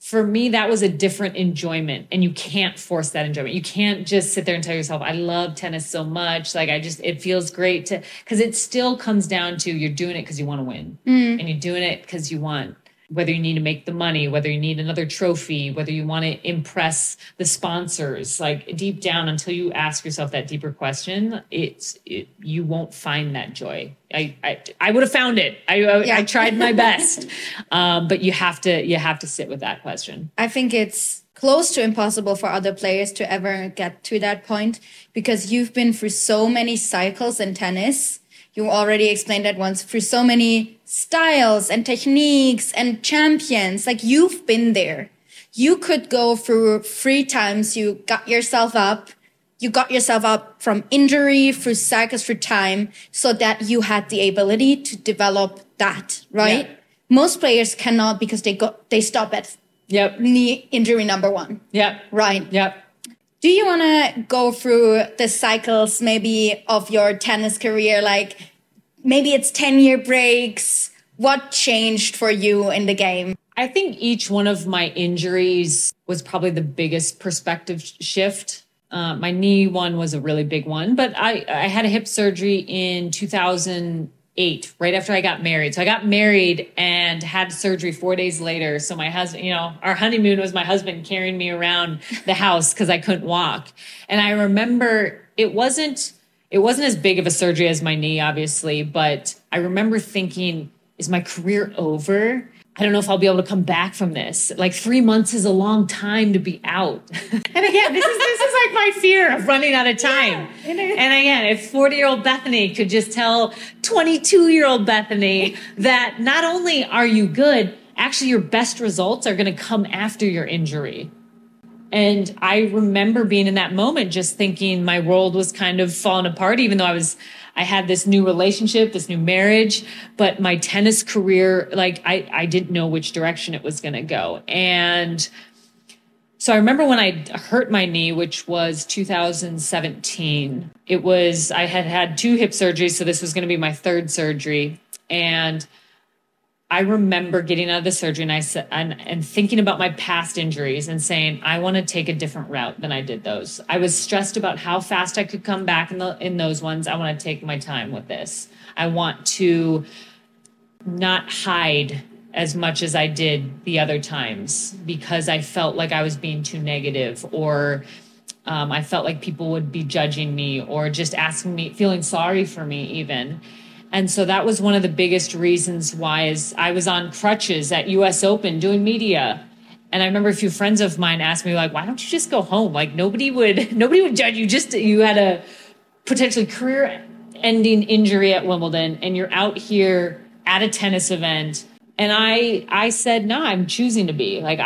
for me, that was a different enjoyment, and you can't force that enjoyment. You can't just sit there and tell yourself, I love tennis so much. Like it feels great because it still comes down to you're doing it because you want to win, and you're doing it because you want, whether you need to make the money, whether you need another trophy, whether you want to impress the sponsors, like deep down, until you ask yourself that deeper question, you won't find that joy. I would have found it. I tried my best. But you have to sit with that question. I think it's close to impossible for other players to ever get to that point, because you've been through so many cycles in tennis. You already explained that once, through so many styles and techniques and champions. Like, you've been there. You could go through 3 times you got yourself up. You got yourself up from injury, through cycles, through time, so that you had the ability to develop that, right? Yeah. Most players cannot, because they stop at knee injury number 1. Yep. Right. Yep. Do you want to go through the cycles maybe of your tennis career? Like, maybe it's 10-year breaks. What changed for you in the game? I think each one of my injuries was probably the biggest perspective shift. My knee one was a really big one, but I had a hip surgery in 2008, right after I got married. So I got married and had surgery 4 days later. So my husband, our honeymoon was my husband carrying me around the house because I couldn't walk. And I remember it wasn't as big of a surgery as my knee, obviously, but I remember thinking, is my career over? I don't know if I'll be able to come back from this. Like, 3 months is a long time to be out. And again, this is like my fear of running out of time. Yeah. And again, if 40-year-old Bethany could just tell 22-year-old Bethany that not only are you good, actually your best results are going to come after your injury. And I remember being in that moment just thinking my world was kind of falling apart, even though I had this new relationship, this new marriage, but my tennis career, like I didn't know which direction it was going to go. And so I remember when I hurt my knee, which was 2017, I had 2 hip surgeries. So this was going to be my 3rd surgery. And I remember getting out of the surgery and thinking about my past injuries and saying, I want to take a different route than I did those. I was stressed about how fast I could come back in those ones. I want to take my time with this. I want to not hide as much as I did the other times, because I felt like I was being too negative, or I felt like people would be judging me or just asking me, feeling sorry for me even. And so that was one of the biggest reasons why I was on crutches at US Open doing media. And I remember a few friends of mine asked me, like, why don't you just go home? Like, nobody would judge you. You had a potentially career-ending injury at Wimbledon, and you're out here at a tennis event. And I said, no, I'm choosing to be. Like,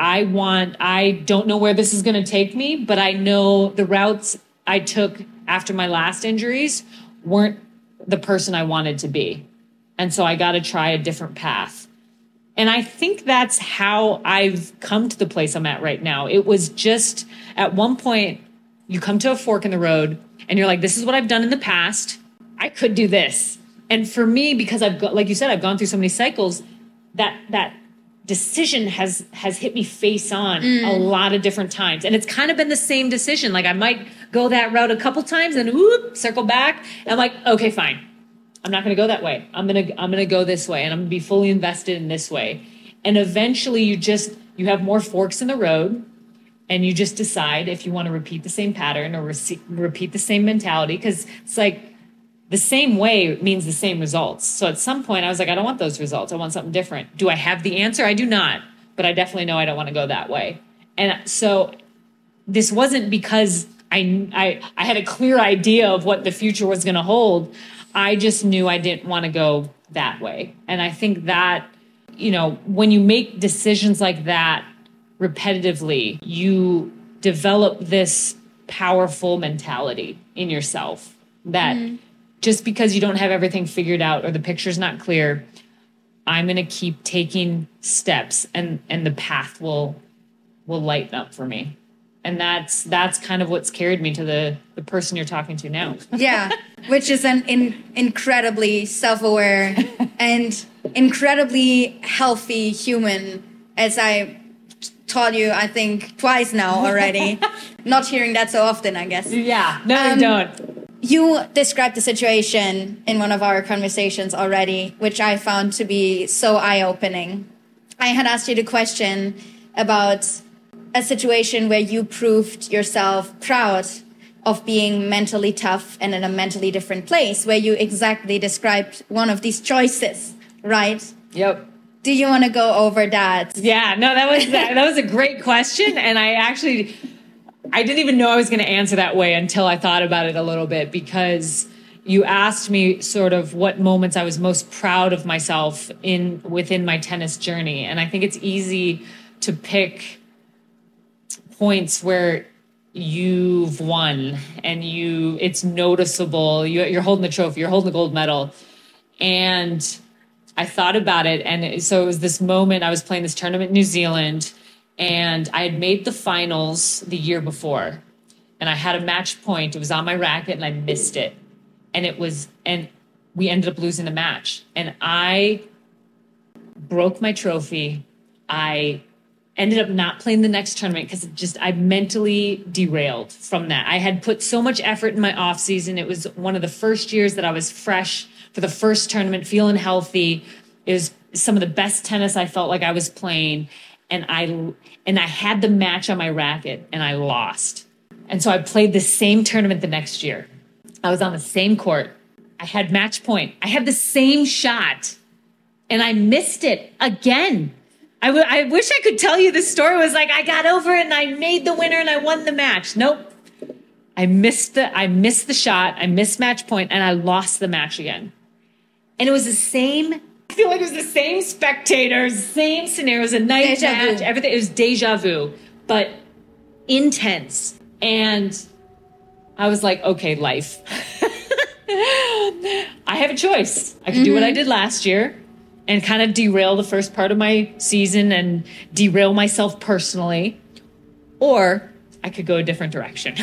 I don't know where this is going to take me, but I know the routes I took after my last injuries weren't the person I wanted to be. And so I got to try a different path. And I think that's how I've come to the place I'm at right now. It was just at one point, you come to a fork in the road and you're like, this is what I've done in the past. I could do this. And for me, because like you said, I've gone through so many cycles, that decision has hit me face on a lot of different times. And it's kind of been the same decision. Like, I might go that route a couple times and circle back. And I'm like, okay, fine. I'm not going to go that way. I'm going to go this way, and I'm going to be fully invested in this way. And eventually you have more forks in the road, and you just decide if you want to repeat the same pattern or repeat the same mentality. Cause it's like, the same way means the same results. So at some point I was like, I don't want those results. I want something different. Do I have the answer? I do not, but I definitely know I don't want to go that way. And so this wasn't because I had a clear idea of what the future was going to hold. I just knew I didn't want to go that way. And I think that, when you make decisions like that repetitively, you develop this powerful mentality in yourself that just because you don't have everything figured out or the picture's not clear, I'm going to keep taking steps and the path will lighten up for me. And that's kind of what's carried me to the person you're talking to now. Yeah, which is an incredibly self-aware and incredibly healthy human, as I taught you, I think, twice now already. Not hearing that so often, I guess. Yeah, no, I don't. You described the situation in one of our conversations already, which I found to be so eye-opening. I had asked you the question about a situation where you proved yourself proud of being mentally tough and in a mentally different place, where you exactly described one of these choices, right? Yep. Do you want to go over that? Yeah, no, that was a great question. And I didn't even know I was going to answer that way until I thought about it a little bit, because you asked me sort of what moments I was most proud of myself within my tennis journey. And I think it's easy to pick points where you've won and it's noticeable. You're holding the trophy, you're holding the gold medal. And I thought about it. And so it was this moment, I was playing this tournament in New Zealand, and I had made the finals the year before, and I had a match point. It was on my racket and I missed it. And we ended up losing the match, and I broke my trophy. I ended up not playing the next tournament because I mentally derailed from that. I had put so much effort in my off season. It was one of the first years that I was fresh for the first tournament, feeling healthy. It was some of the best tennis I felt like I was playing. And I had the match on my racket and I lost. And so I played the same tournament the next year. I was on the same court. I had match point. I had the same shot and I missed it again. I wish I could tell you the story. It was like I got over it and I made the winner and I won the match. Nope. I missed the shot. I missed match point and I lost the match again. And it was the same. I feel like it was the same spectators, same scenarios, a night match, everything. It was deja vu, but intense. And I was like, okay, life. I have a choice. I can do what I did last year and kind of derail the first part of my season and derail myself personally, or I could go a different direction.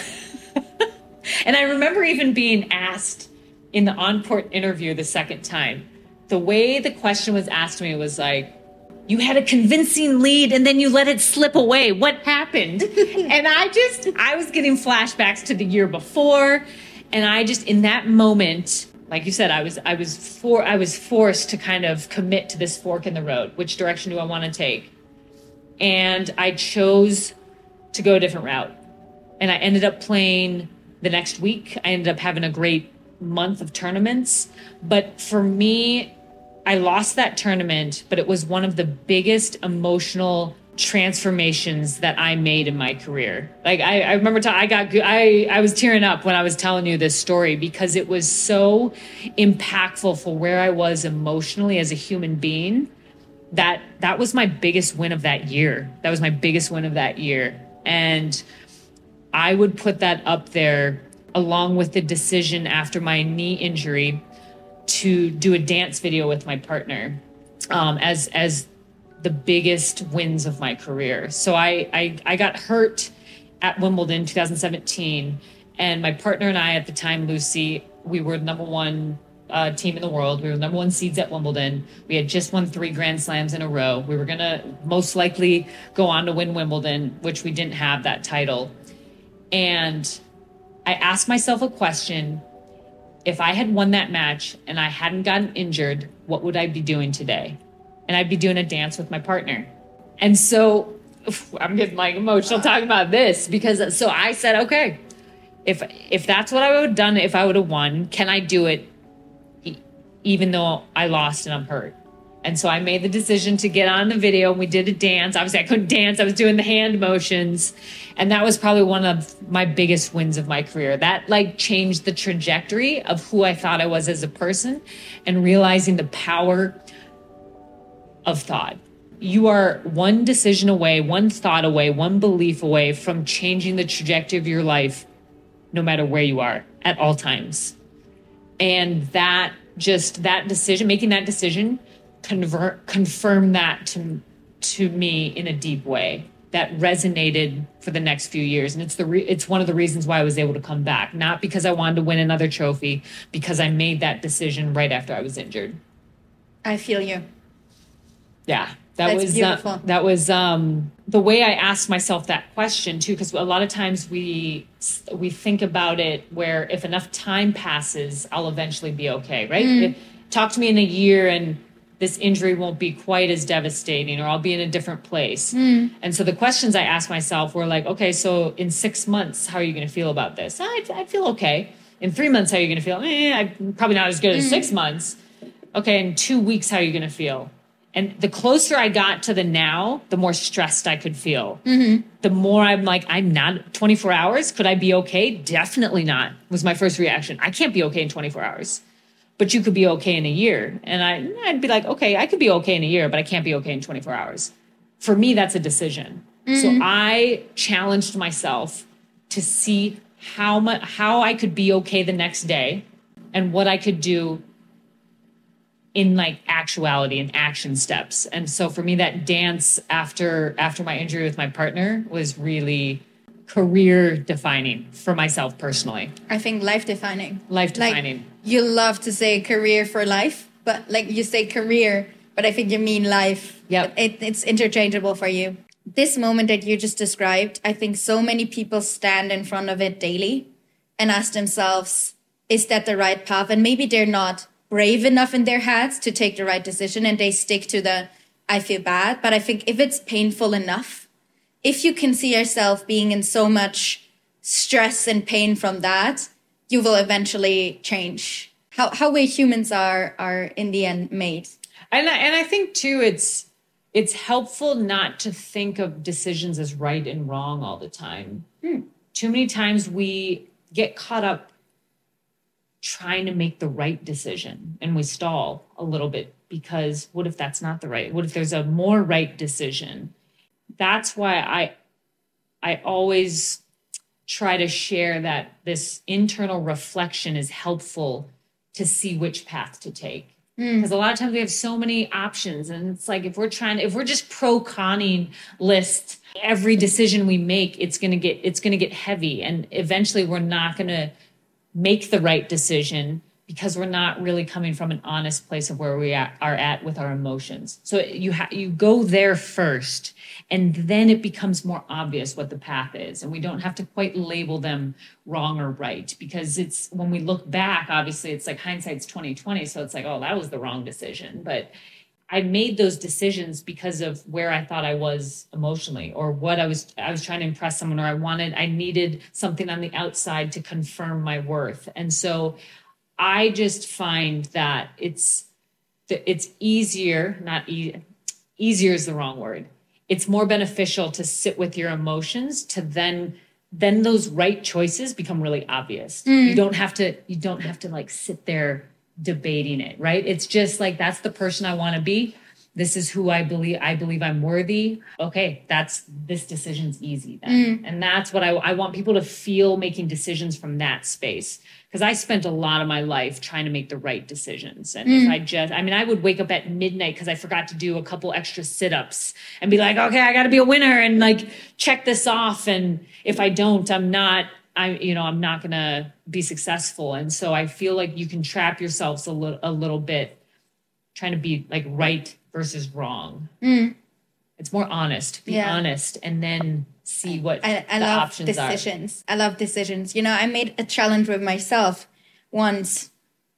And I remember even being asked in the on-court interview the second time, the way the question was asked to me was like, you had a convincing lead and then you let it slip away. What happened? And I was getting flashbacks to the year before. And I just, in that moment, like you said, I was forced to kind of commit to this fork in the road. Which direction do I want to take? And I chose to go a different route. And I ended up playing the next week. I ended up having a great month of tournaments. But for me, I lost that tournament, but it was one of the biggest emotional transformations that I made in my career. Like I remember I was tearing up when I was telling you this story because it was so impactful for where I was emotionally as a human being. That was my biggest win of that year. That was my biggest win of that year. And I would put that up there along with the decision after my knee injury to do a dance video with my partner as the biggest wins of my career. So I got hurt at Wimbledon 2017, and my partner and I at the time, Lucy, we were the number one team in the world. We were the number one seeds at Wimbledon. We had just won 3 Grand Slams in a row. We were going to most likely go on to win Wimbledon, which we didn't have that title. And I asked myself a question. If I had won that match and I hadn't gotten injured, what would I be doing today? And I'd be doing a dance with my partner. And so I'm getting like emotional talking about this because so I said, okay, if that's what I would have done, if I would have won, can I do it even though I lost and I'm hurt? And so I made the decision to get on the video and we did a dance. Obviously I couldn't dance. I was doing the hand motions. And that was probably one of my biggest wins of my career. That like changed the trajectory of who I thought I was as a person and realizing the power of thought. You are one decision away, one thought away, one belief away from changing the trajectory of your life, no matter where you are at all times. And that decision, making that decision, confirmed that to me in a deep way that resonated for the next few years. And it's one of the reasons why I was able to come back, not because I wanted to win another trophy, because I made that decision right after I was injured. I feel you. Yeah. That's beautiful. That was the way I asked myself that question too, because a lot of times we think about it where if enough time passes, I'll eventually be okay, right? Talk to me in a year and this injury won't be quite as devastating, or I'll be in a different place. And so the questions I asked myself were like, okay, so in 6 months, how are you going to feel about this? I feel okay. In 3 months, how are you going to feel? I'm probably not as good as 6 months. Okay, in 2 weeks, how are you going to feel? And the closer I got to the now, the more stressed I could feel. The more I'm like, I'm not 24 hours. Could I be okay? Definitely not, was my first reaction. I can't be okay in 24 hours. But you could be okay in a year. And I'd be like, okay, I could be okay in a year, but I can't be okay in 24 hours. For me, that's a decision. So I challenged myself to see how I could be okay the next day and what I could do in like actuality and action steps. And so for me, that dance after my injury with my partner was really career defining for myself personally. I think life defining. Life defining. Like, you love to say career for life, but like you say career, but I think you mean life. Yep. It's interchangeable for you. This moment that you just described, I think so many people stand in front of it daily and ask themselves, is that the right path? And maybe they're not brave enough in their heads to take the right decision and they stick to I feel bad. But I think if it's painful enough, if you can see yourself being in so much stress and pain from that, you will eventually change. How we humans are in the end made. And I think too, it's helpful not to think of decisions as right and wrong all the time. Too many times we get caught up trying to make the right decision and we stall a little bit because what if that's not the right? What if there's a more right decision? That's why I always try to share that this internal reflection is helpful to see which path to take. Because a lot of times we have so many options and it's like if we're just pro-conning list every decision we make, it's gonna get heavy and eventually we're not gonna make the right decision because we're not really coming from an honest place of where we are at with our emotions. So you go there first, and then it becomes more obvious what the path is. And we don't have to quite label them wrong or right, because it's when we look back, obviously it's like hindsight's 2020. So it's like, oh, that was the wrong decision. But I made those decisions because of where I thought I was emotionally, or what I was trying to impress someone, or I needed something on the outside to confirm my worth. And so I just find that it's easier, easier is the wrong word. It's more beneficial to sit with your emotions to then those right choices become really obvious. You don't have to like sit there debating it, right? It's just like, that's the person I want to be. This is who I believe I'm worthy. Okay, this decision's easy then. And that's what I want people to feel, making decisions from that space. Because I spent a lot of my life trying to make the right decisions. And if I would wake up at midnight because I forgot to do a couple extra sit-ups and be like, okay, I got to be a winner and like check this off. And if I don't, I'm not going to be successful. And so I feel like you can trap yourselves a little bit trying to be like right versus wrong. It's more honest. Be honest and then see what the options decisions. I love decisions. You know, I made a challenge with myself once,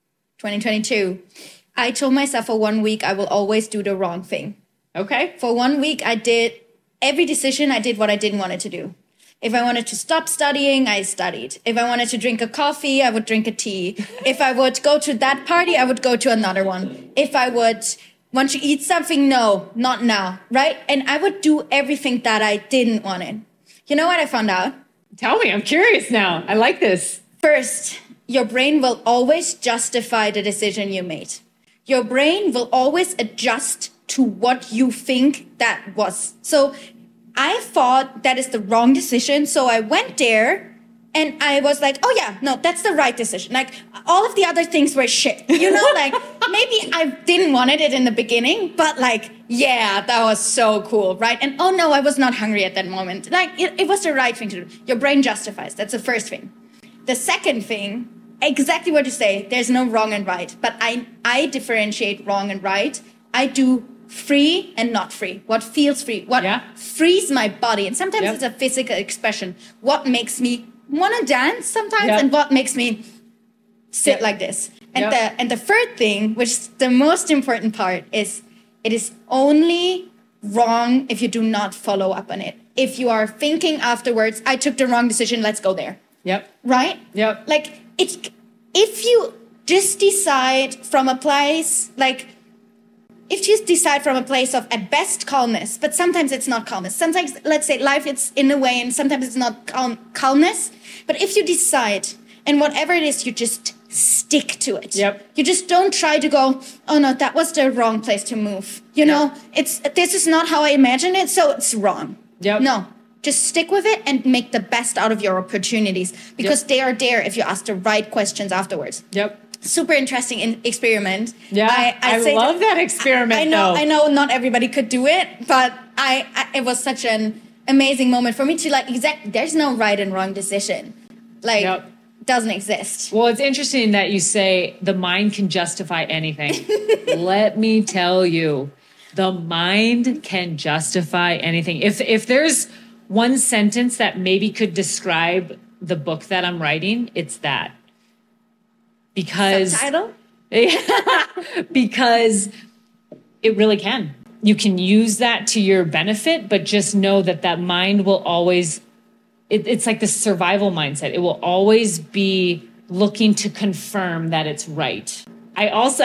2022. I told myself for 1 week I will always do the wrong thing. Okay. For 1 week, I did every decision. I did what I didn't want it to do. If I wanted to stop studying, I studied. If I wanted to drink a coffee, I would drink a tea. If I would go to that party, I would go to another one. If I would want to eat something, no, not now, right? And I would do everything that I didn't want it. You know what I found out? Tell me, I'm curious now. I like this. First, your brain will always justify the decision you made. Your brain will always adjust to what you think that was. So I thought that is the wrong decision. So I went there and I was like, oh yeah, no, that's the right decision. Like all of the other things were shit, you know, like maybe I didn't want it in the beginning, but like, yeah, that was so cool, right? And oh no, I was not hungry at that moment. Like it was the right thing to do. Your brain justifies. That's the first thing. The second thing, exactly what you say, there's no wrong and right, but I differentiate wrong and right. I do free and not free, what feels free, what frees my body. And sometimes it's a physical expression. What makes me want to dance sometimes and what makes me sit like this. And the third thing, which is the most important part, is it is only wrong if you do not follow up on it. If you are thinking afterwards, I took the wrong decision, let's go there. Right? Like, if you just decide from a place, like, if you decide from a place of, at best, calmness, but sometimes it's not calmness. Sometimes, let's say, life it's in a way, and sometimes it's not calmness. But if you decide, and whatever it is, you just stick to it. You just don't try to go, oh no, that was the wrong place to move. You know, this is not how I imagined it, so it's wrong. No, just stick with it and make the best out of your opportunities, because they are there if you ask the right questions afterwards. Super interesting experiment. I love that experiment. I know not everybody could do it, but it was such an amazing moment for me to there's no right and wrong decision. Doesn't exist. Well, it's interesting that you say the mind can justify anything. Let me tell you, the mind can justify anything. If there's one sentence that maybe could describe the book that I'm writing, it's that. Because subtitle? Because it really can. You can use that to your benefit, but just know that mind will always, it's like the survival mindset. It will always be looking to confirm that it's right. I also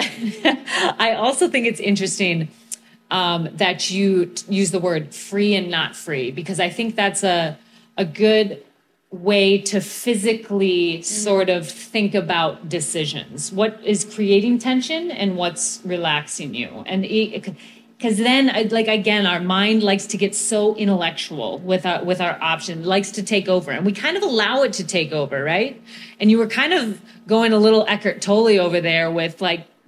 think it's interesting that you use the word free and not free, because I think that's a good way to physically sort of think about decisions. What is creating tension and what's relaxing you? And because then, again, our mind likes to get so intellectual with our option, likes to take over, and we kind of allow it to take over, right? And you were kind of going a little Eckhart Tolle over there with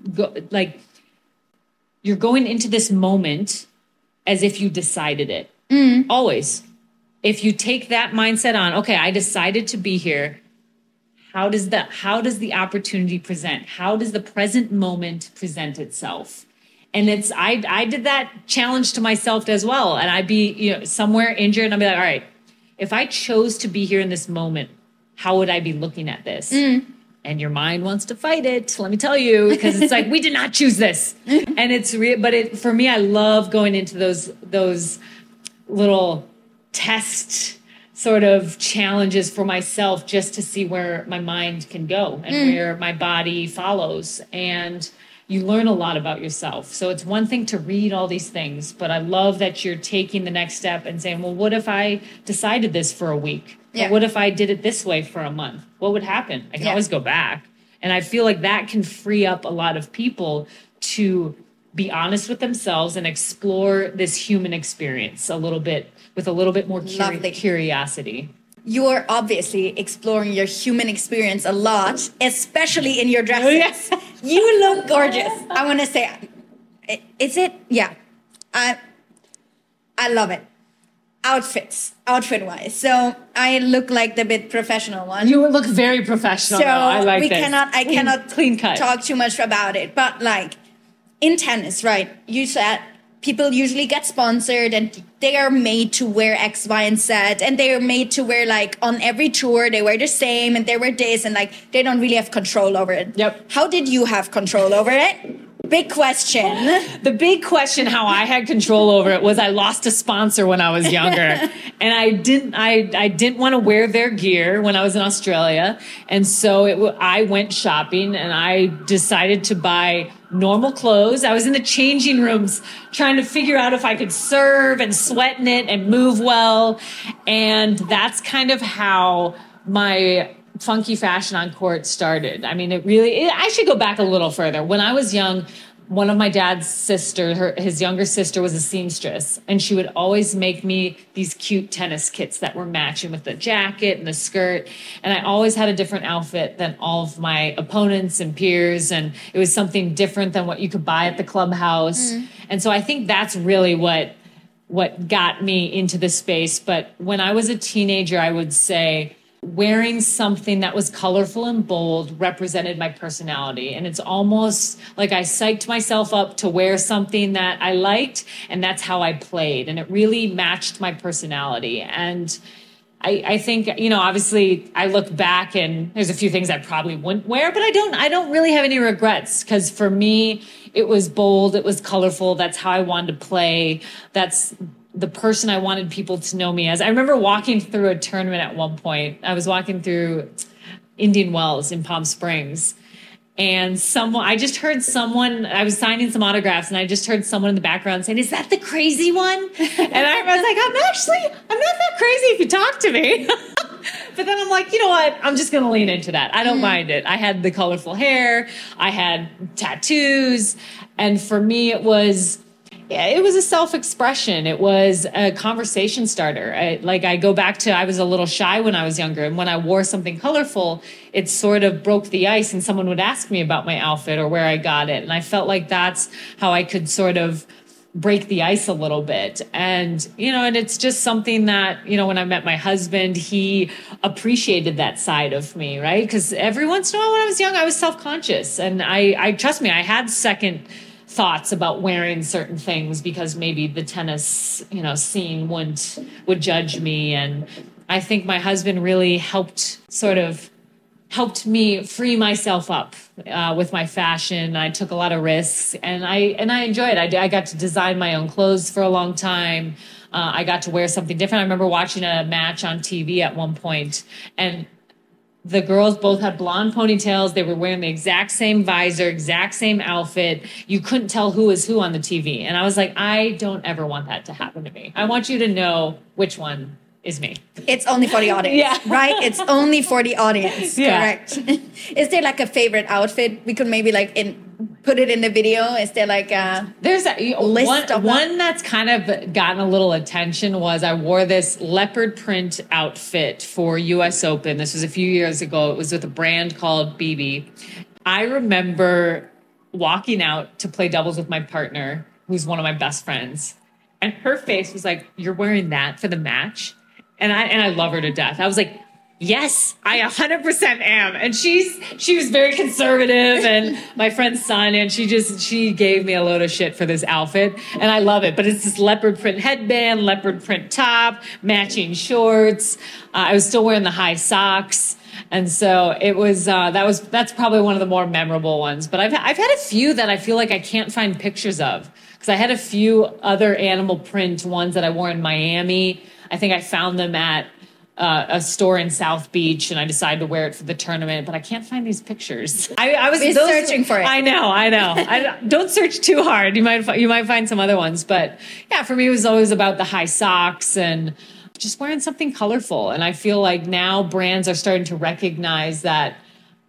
you're going into this moment as if you decided it. Always. If you take that mindset on, okay, I decided to be here. How does the opportunity present? How does the present moment present itself? And I did that challenge to myself as well. And I'd be, somewhere injured, and I'd be like, all right, if I chose to be here in this moment, how would I be looking at this? And your mind wants to fight it, let me tell you, because it's like, we did not choose this. And it's real, but for me, I love going into those little test sort of challenges for myself, just to see where my mind can go and where my body follows. And you learn a lot about yourself. So it's one thing to read all these things, but I love that you're taking the next step and saying, well, what if I decided this for a week? Or what if I did it this way for a month? What would happen? I can always go back. And I feel like that can free up a lot of people to be honest with themselves and explore this human experience a little bit with a little bit more curiosity. You're obviously exploring your human experience a lot, especially in your dresses. Yes. You look gorgeous. I want to say, is it? Yeah. I love it. Outfit-wise. So I look like the bit professional one. You look very professional. So I like this. I cannot clean cut. Talk too much about it. But in tennis, right? You said people usually get sponsored and they are made to wear X, Y, and Z. And they are made to wear on every tour, they wear the same and they wear this, and they don't really have control over it. How did you have control over it? Big question. The big question how I had control over it was I lost a sponsor when I was younger. And I didn't want to wear their gear when I was in Australia. And so I went shopping and I decided to buy normal clothes. I was in the changing rooms trying to figure out if I could serve and sweat in it and move well. And that's kind of how my funky fashion on court started. I mean, I should go back a little further. When I was young, one of my dad's his younger sister was a seamstress, and she would always make me these cute tennis kits that were matching with the jacket and the skirt. And I always had a different outfit than all of my opponents and peers. And it was something different than what you could buy at the clubhouse. And so I think that's really what got me into the space. But when I was a teenager, I would say, wearing something that was colorful and bold represented my personality. And it's almost like I psyched myself up to wear something that I liked, and that's how I played. And it really matched my personality. And I think, obviously I look back and there's a few things I probably wouldn't wear, but I don't really have any regrets, because for me, it was bold, it was colorful. That's how I wanted to play. That's the person I wanted people to know me as. I remember walking through a tournament at one point. I was walking through Indian Wells in Palm Springs, and I just heard someone, I was signing some autographs, and I just heard someone in the background saying, "Is that the crazy one?" And I was like, I'm not that crazy if you talk to me. But then I'm like, you know what? I'm just going to lean into that. I don't mind it. I had the colorful hair. I had tattoos. And for me, it was a self-expression. It was a conversation starter. I go back to, I was a little shy when I was younger. And when I wore something colorful, it sort of broke the ice, and someone would ask me about my outfit or where I got it. And I felt like that's how I could sort of break the ice a little bit. And, and it's just something that, when I met my husband, he appreciated that side of me, right? Because every once in a while when I was young, I was self-conscious. And I trust me, I had second thoughts about wearing certain things because maybe the tennis, scene would judge me. And I think my husband really helped me free myself up with my fashion. I took a lot of risks, and I enjoyed it. I got to design my own clothes for a long time. I got to wear something different. I remember watching a match on TV at one point, and the girls both had blonde ponytails. They were wearing the exact same visor, exact same outfit. You couldn't tell who was who on the TV. And I was like, I don't ever want that to happen to me. I want you to know which one is me. It's only for the audience, right? It's only for the audience, correct? Is there like a favorite outfit? We could maybe put it in the video. Is there like there's a list of one that's kind of gotten a little attention was I wore this leopard print outfit for US Open. This was a few years ago. It was with a brand called BB. I remember walking out to play doubles with my partner, who's one of my best friends, and her face was like, "You're wearing that for the match?" And I love her to death. I was like, yes, I 100% am. And she was very conservative, and my friend's son, and she gave me a load of shit for this outfit, and I love it. But it's this leopard print headband, leopard print top, matching shorts. I was still wearing the high socks. And so it was, that's probably one of the more memorable ones. But I've had a few that I feel like I can't find pictures of, because I had a few other animal print ones that I wore in Miami. I think I found them at a store in South Beach, and I decided to wear it for the tournament, but I can't find these pictures. I was searching for it. I know. Don't search too hard. You might find some other ones, but yeah, for me, it was always about the high socks and just wearing something colorful. And I feel like now brands are starting to recognize that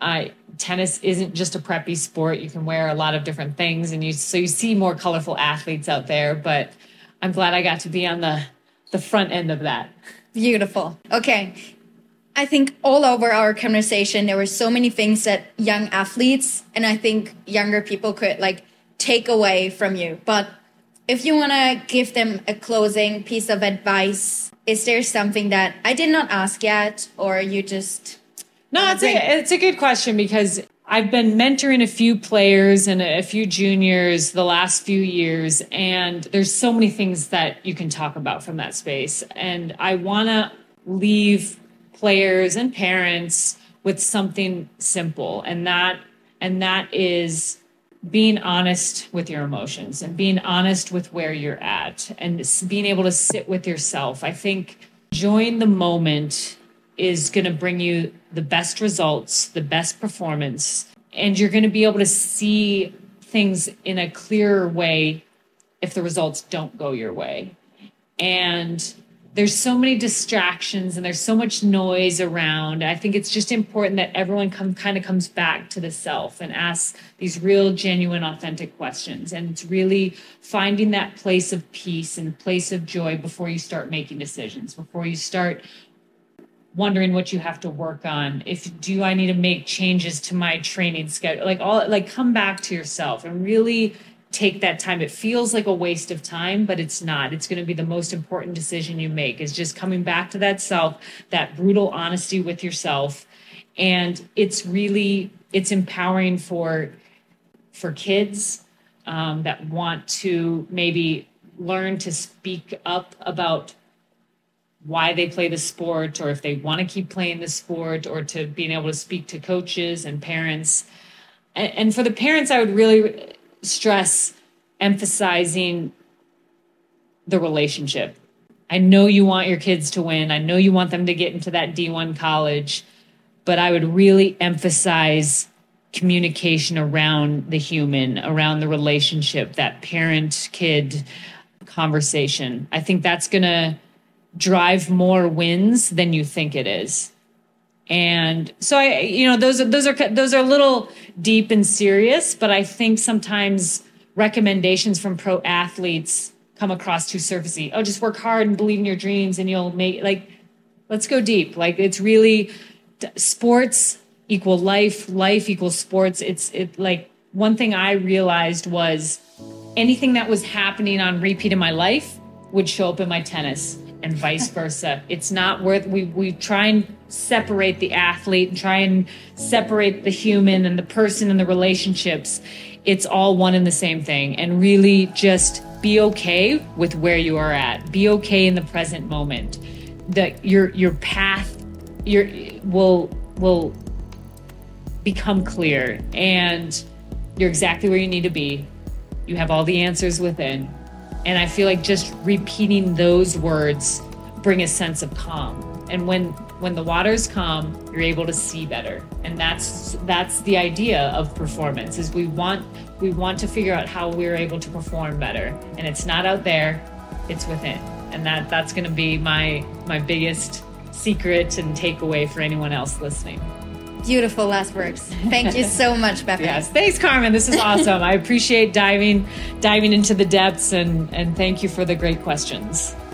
tennis isn't just a preppy sport. You can wear a lot of different things, and you see more colorful athletes out there. But I'm glad I got to be on the front end of that. Beautiful. Okay. I think all over our conversation, there were so many things that young athletes and I think younger people could take away from you. But if you want to give them a closing piece of advice, is there something that I did not ask yet, or you just... No, it's a good question, because I've been mentoring a few players and a few juniors the last few years, and there's so many things that you can talk about from that space. And I want to leave players and parents with something simple, and that is being honest with your emotions and being honest with where you're at and being able to sit with yourself. I think enjoying the moment is going to bring you the best results, the best performance, and you're going to be able to see things in a clearer way if the results don't go your way. And there's so many distractions and there's so much noise around. I think it's just important that everyone kind of comes back to the self and asks these real, genuine, authentic questions. And it's really finding that place of peace and place of joy before you start making decisions, before you start wondering what you have to work on. Do I need to make changes to my training schedule? Come back to yourself and really take that time. It feels like a waste of time, but it's not. It's going to be the most important decision you make, is just coming back to that self, that brutal honesty with yourself. And it's empowering for kids that want to maybe learn to speak up about why they play the sport, or if they want to keep playing the sport, or to being able to speak to coaches and parents. And for the parents, I would really stress emphasizing the relationship. I know you want your kids to win. I know you want them to get into that D1 college, but I would really emphasize communication around the human, around the relationship, that parent-kid conversation. I think that's going to drive more wins than you think it is. And so those are a little deep and serious, but I think sometimes recommendations from pro athletes come across too surfacey. Oh, just work hard and believe in your dreams and you'll make, like, let's go deep. Like, it's really sports equal life equals sports. It like, one thing I realized was anything that was happening on repeat in my life would show up in my tennis, and vice versa. It's not worth, we try and separate the athlete and try and separate the human and the person and the relationships. It's all one and the same thing. And really just be okay with where you are at. Be okay in the present moment. That your path will become clear, and you're exactly where you need to be. You have all the answers within. And I feel like just repeating those words bring a sense of calm. And when the waters calm, you're able to see better. And that's the idea of performance, is we want to figure out how we're able to perform better. And it's not out there, it's within. And that's going to be my biggest secret and takeaway for anyone else listening. Beautiful last words. Thank you so much, Bethany. Yes, thanks, Carmen. This is awesome. I appreciate diving into the depths, and thank you for the great questions.